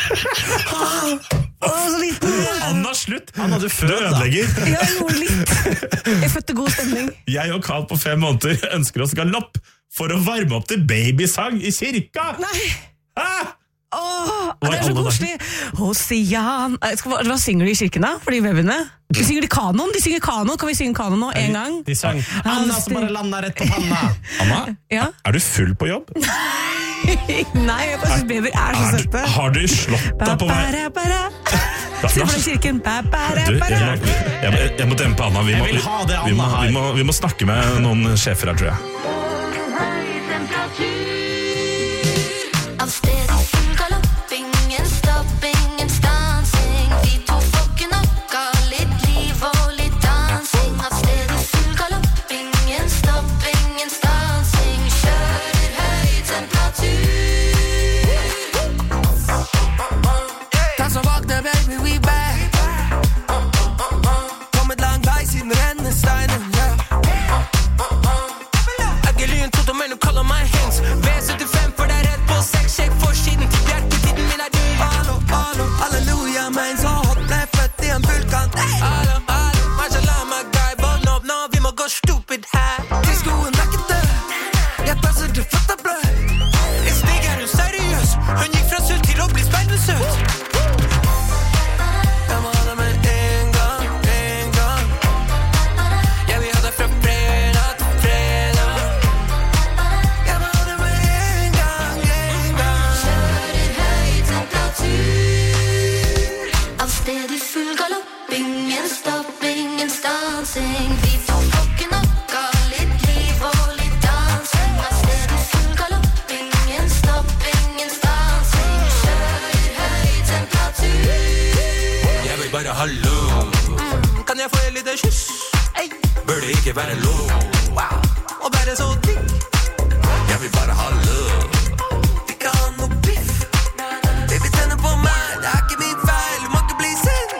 Å, så liten! Anna, slutt! Anna, du Du føder. ødelegger. Jeg gjorde litt. Jeg fødte god stemning. Jeg og Carl på fem måneder ønsker oss galopp for å varme opp til babysang i kirka. Nei! Hæ? Åh, Hva i det er så alle koselig! Hosian Eh, skal- Hva synger de i kirken da, for de babyene? De synger de kanon, de synger kanon. Kan vi synge kanon nå, en gang? De sang Anna som bare landa rett på panna. Anna, Ja? er du full på jobb? Nei, jeg bare synes babyer er så Er du, søtte. har du slått deg på vei? Ba-ba-ra-ba-ra. Se på den kirken. Du, jeg, Ba-ba-ra-ba-ra. må, jeg, må- jeg må dempe Anna. Vi må, Jeg vil ha det vi, må, Anna har. vi, må, vi må snakke med noen sjefer her, tror jeg. Av stedet full galopp, ingen stopp, ingen stansing. Vi to får ikke nok av litt liv og litt dansing. Av stedet full galopp, ingen stopp, ingen stansing. Kjører høy temperatur. Ta så vakne, baby, we back. Kommet lang vei siden rennesteinen, ja. Jeg er lyn, toto, men du kaller meg Hens. V syttifem, for det er rett på seks. Sjekk forsiden til hjertetiden min er du. Hallo, hallo, halleluja, men så hot ble født i en vulkan. Hallo, hallo, mashallah, my guy, våkn opp nå, vi må gå stupid her. Til skoen er ikke død, jeg passer til føtta blød. En snig er hun seriøs, hun gikk fra sult til å bli speilbesøt. Jeg må ha det med en gang, en gang. Jeg vil ha det fra fredag til fredag. Jeg må ha det med en gang, en gang. Kjører høy temperatur. Av stedet full galopp, ingen stopp, ingen stansing. Vi to får ikke nok av ikke være lov. Wow, og være så digg. Jeg vil bare ha love. Vi kan ha noe biff. Baby, tenner på meg, det er ikke min feil. Du må ikke bli sint.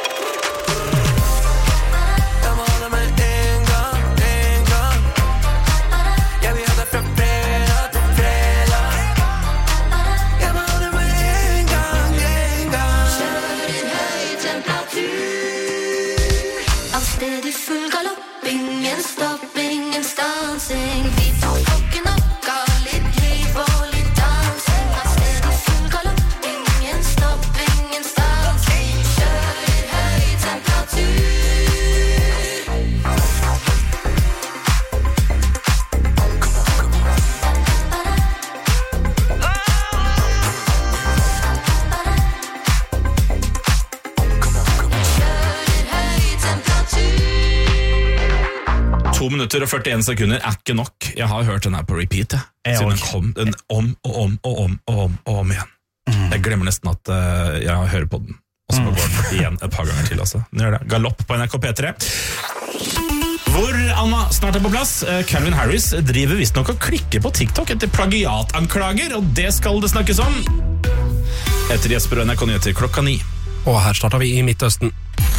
Jeg må ha deg med en gang, en gang. Jeg vil ha deg fra fredag til fredag. Jeg må ha deg med en gang, en gang. Kjører høy temperatur. Av sted i full galopp. Ingen stopp, ingen stansing. Vi tar klokken opp, ga litt liv og litt dansing. Av sted i full galopp. Ingen stopp, ingen stansing. Kjører høy temperatur. To minutter og førtien sekunder er ikke nok. Jeg har hørt den her på repeat, jeg. Siden den kom den om og om og om og om og om igjen. Jeg glemmer nesten at uh, jeg hører på den. Og så går den igjen et par ganger til, altså. Nå gjør det. Galopp på N R K P tre. Hvor, Anna, snart er på plass. Uh, Calvin Harris driver visst nok å klikke på TikTok etter plagiatanklager, og det skal det snakkes om. Etter Jesper og N R K Nyheter klokka ni. Og her starter vi i Midtøsten.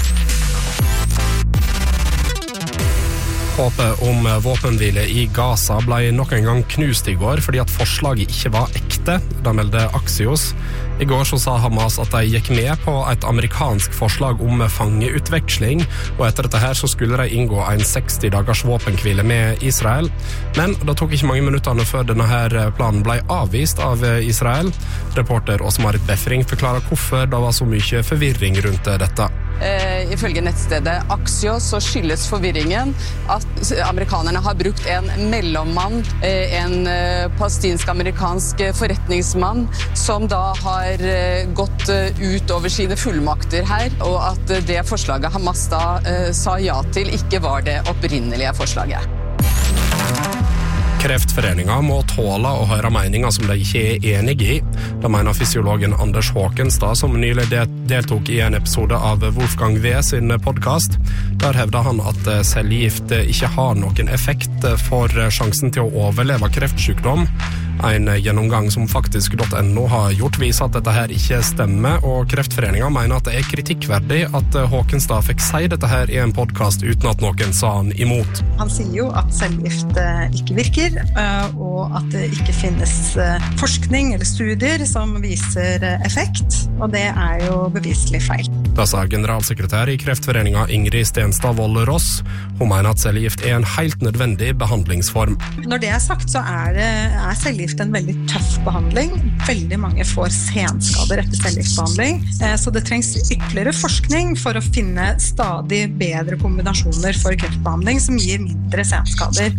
Håpet om våpenhvile i Gaza ble nok en gang knust i går fordi at forslaget ikke var ekte, da melder Axios. I går så sa Hamas at de gikk med på et amerikansk forslag om fangeutveksling, og etter dette her så skulle de inngå en seksti dagers våpenhvile med Israel. Men det tok ikke mange minutterne før denne her planen ble avvist av Israel. Reporter Åse-Marit Befring forklarer hvorfor det var så mye forvirring rundt dette. Eh, ifølge nettstedet Axios så skyldes forvirringen at amerikanerne har brukt en mellommann, eh, en eh, palestinsk-amerikansk forretningsmann, som da har eh, gått eh, ut over sine fullmakter her, og at eh, det forslaget Hamas da eh, sa ja til ikke var det opprinnelige forslaget. Kreftforeningen må tåle å høre meninger som de ikke er enige i. Da mener fysiologen Anders Håkenstad, som nylig deltok i en episode av Wolfgang V sin podcast. Der hevder han at cellegift ikke har noen effekt for sjansen til å overleve kreftsykdom. En gjennomgang som faktisk punktum no har gjort viser at dette her ikke stemmer, og Kreftforeningen mener at det er kritikkverdig at Håkenstad fikk si dette her i en podcast uten at noen sa han imot. Han sier jo at cellegift ikke virker, og at det ikke finnes forskning eller studier som viser effekt, og det er jo beviselig feil. Da sa generalsekretær i Kreftforeningen Ingrid Stenstad Wold Ross. Hun mener at cellegift er en helt nødvendig behandlingsform. Når det er sagt, så er, det, er cellegift en veldig tøff behandling. Veldig mange får senskader etter cellegiftbehandling, så det trengs ytterligere forskning for å finne stadig bedre kombinasjoner for kreftbehandling som gir mindre senskader.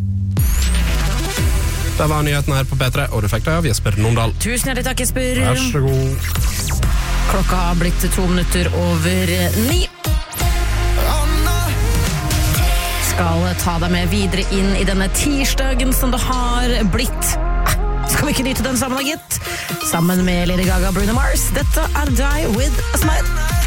Det var nyheten her på P tre, og du fikk det av Jesper Nondal. Tusen hjertelig takk, Jesper. Vær så god. Klokka har blitt to minutter over ni. Skal ta deg med videre inn i denne tirsdagen som det har blitt. Skal vi ikke nyte den sammen, gitt? Sammen med Lady Gaga og Bruno Mars. Dette er Die With A Smile.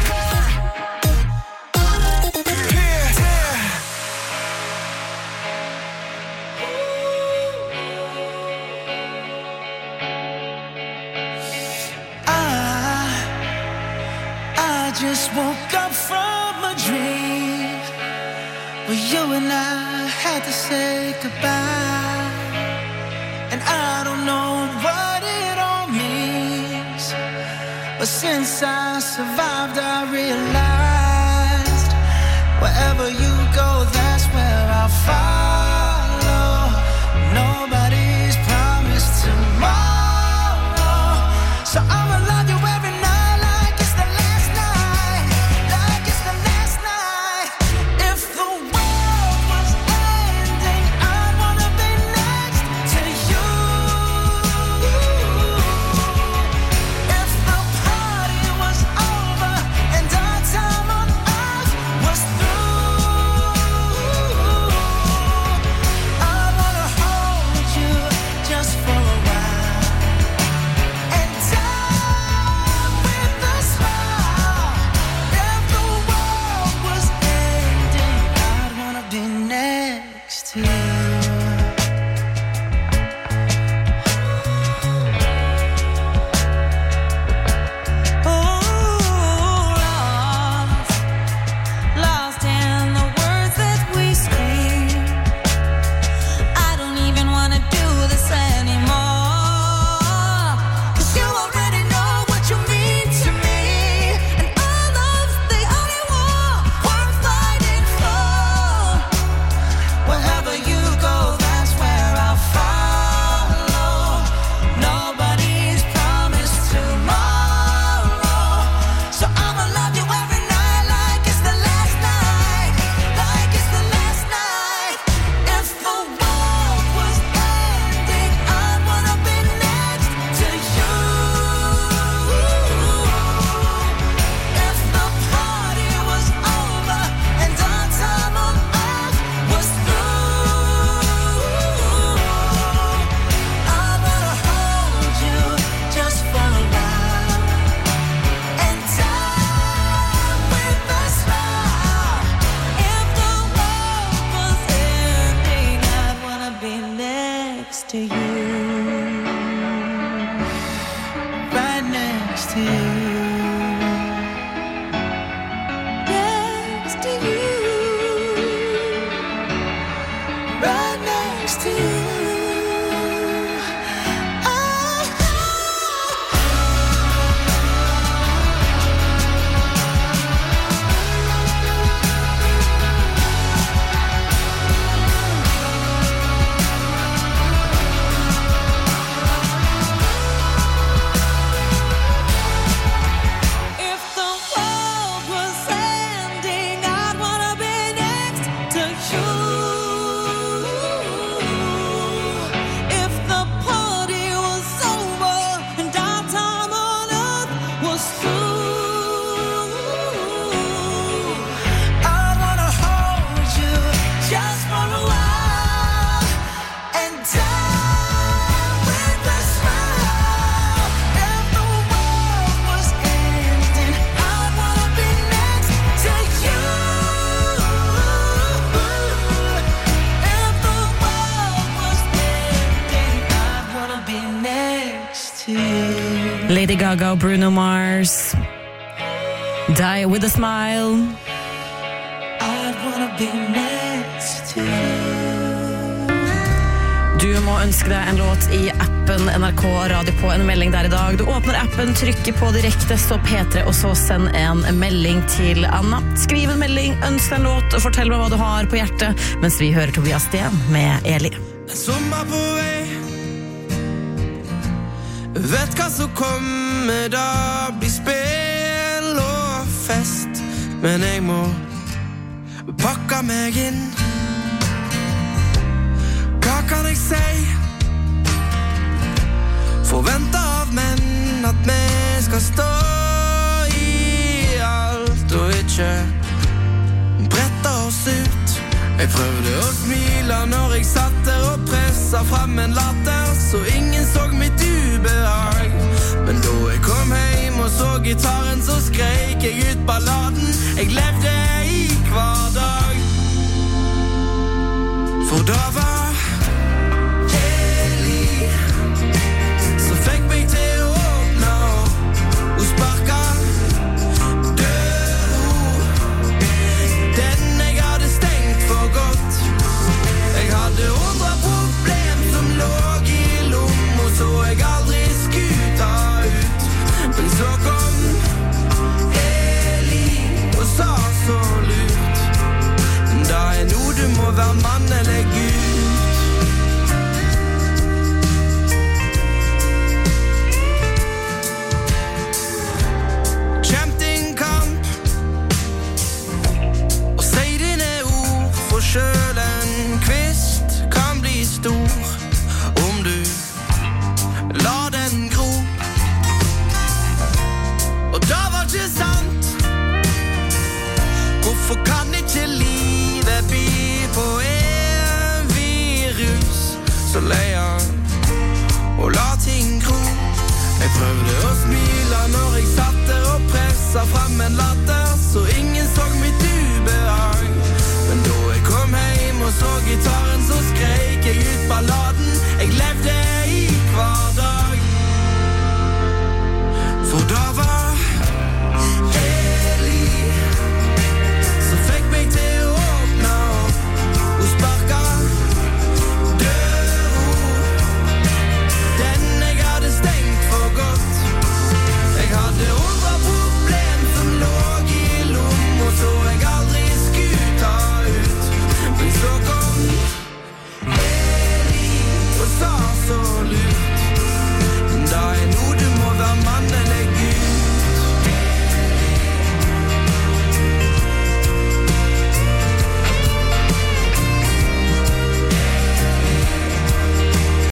Just woke up from a dream where you and I had to say goodbye, and I don't know what it all means, but since I survived I realized wherever you go, that's where I'll follow. Nobody's promised tomorrow, so I'ma love you every night. to you. Lady Gaga og Bruno Mars. Die with a smile. I'd wanna be next to you. Du må ønske deg en låt i appen N R K Radio på en melding der i dag. Du åpner appen, trykker på direkte, så P tre, og så send en melding til Anna. Skriv en melding, ønsk deg en låt, og fortell meg hva du har på hjertet, mens vi hører Tobias Sten med Eli. En sommer på vei, vet hva som kommer, da blir spill og fest. Men jeg må pakke meg inn. Hva kan jeg si? Forvente av menn at vi skal stå i alt og ikke brette oss ut. Jeg prøvde å smile når jeg satt der og presset frem en latter, så ingen så mitt ubehag. Men da jeg kom hjem og så gitaren, så skrek jeg ut balladen jeg levde i hver dag. For da var Eli som fikk meg til å åpne og sparka jeg hadde hundre problem som låg i lom, og så jeg aldri skulle ta ut. Men så kom Eli og sa så lurt, da er noe du må være mann eller Gud. Kjemp din kamp og si dine ord, for selv en kvist kan bli stor om du la den gro. Og da var ikke sant. Hvorfor kan ikke livet by på en virus så lei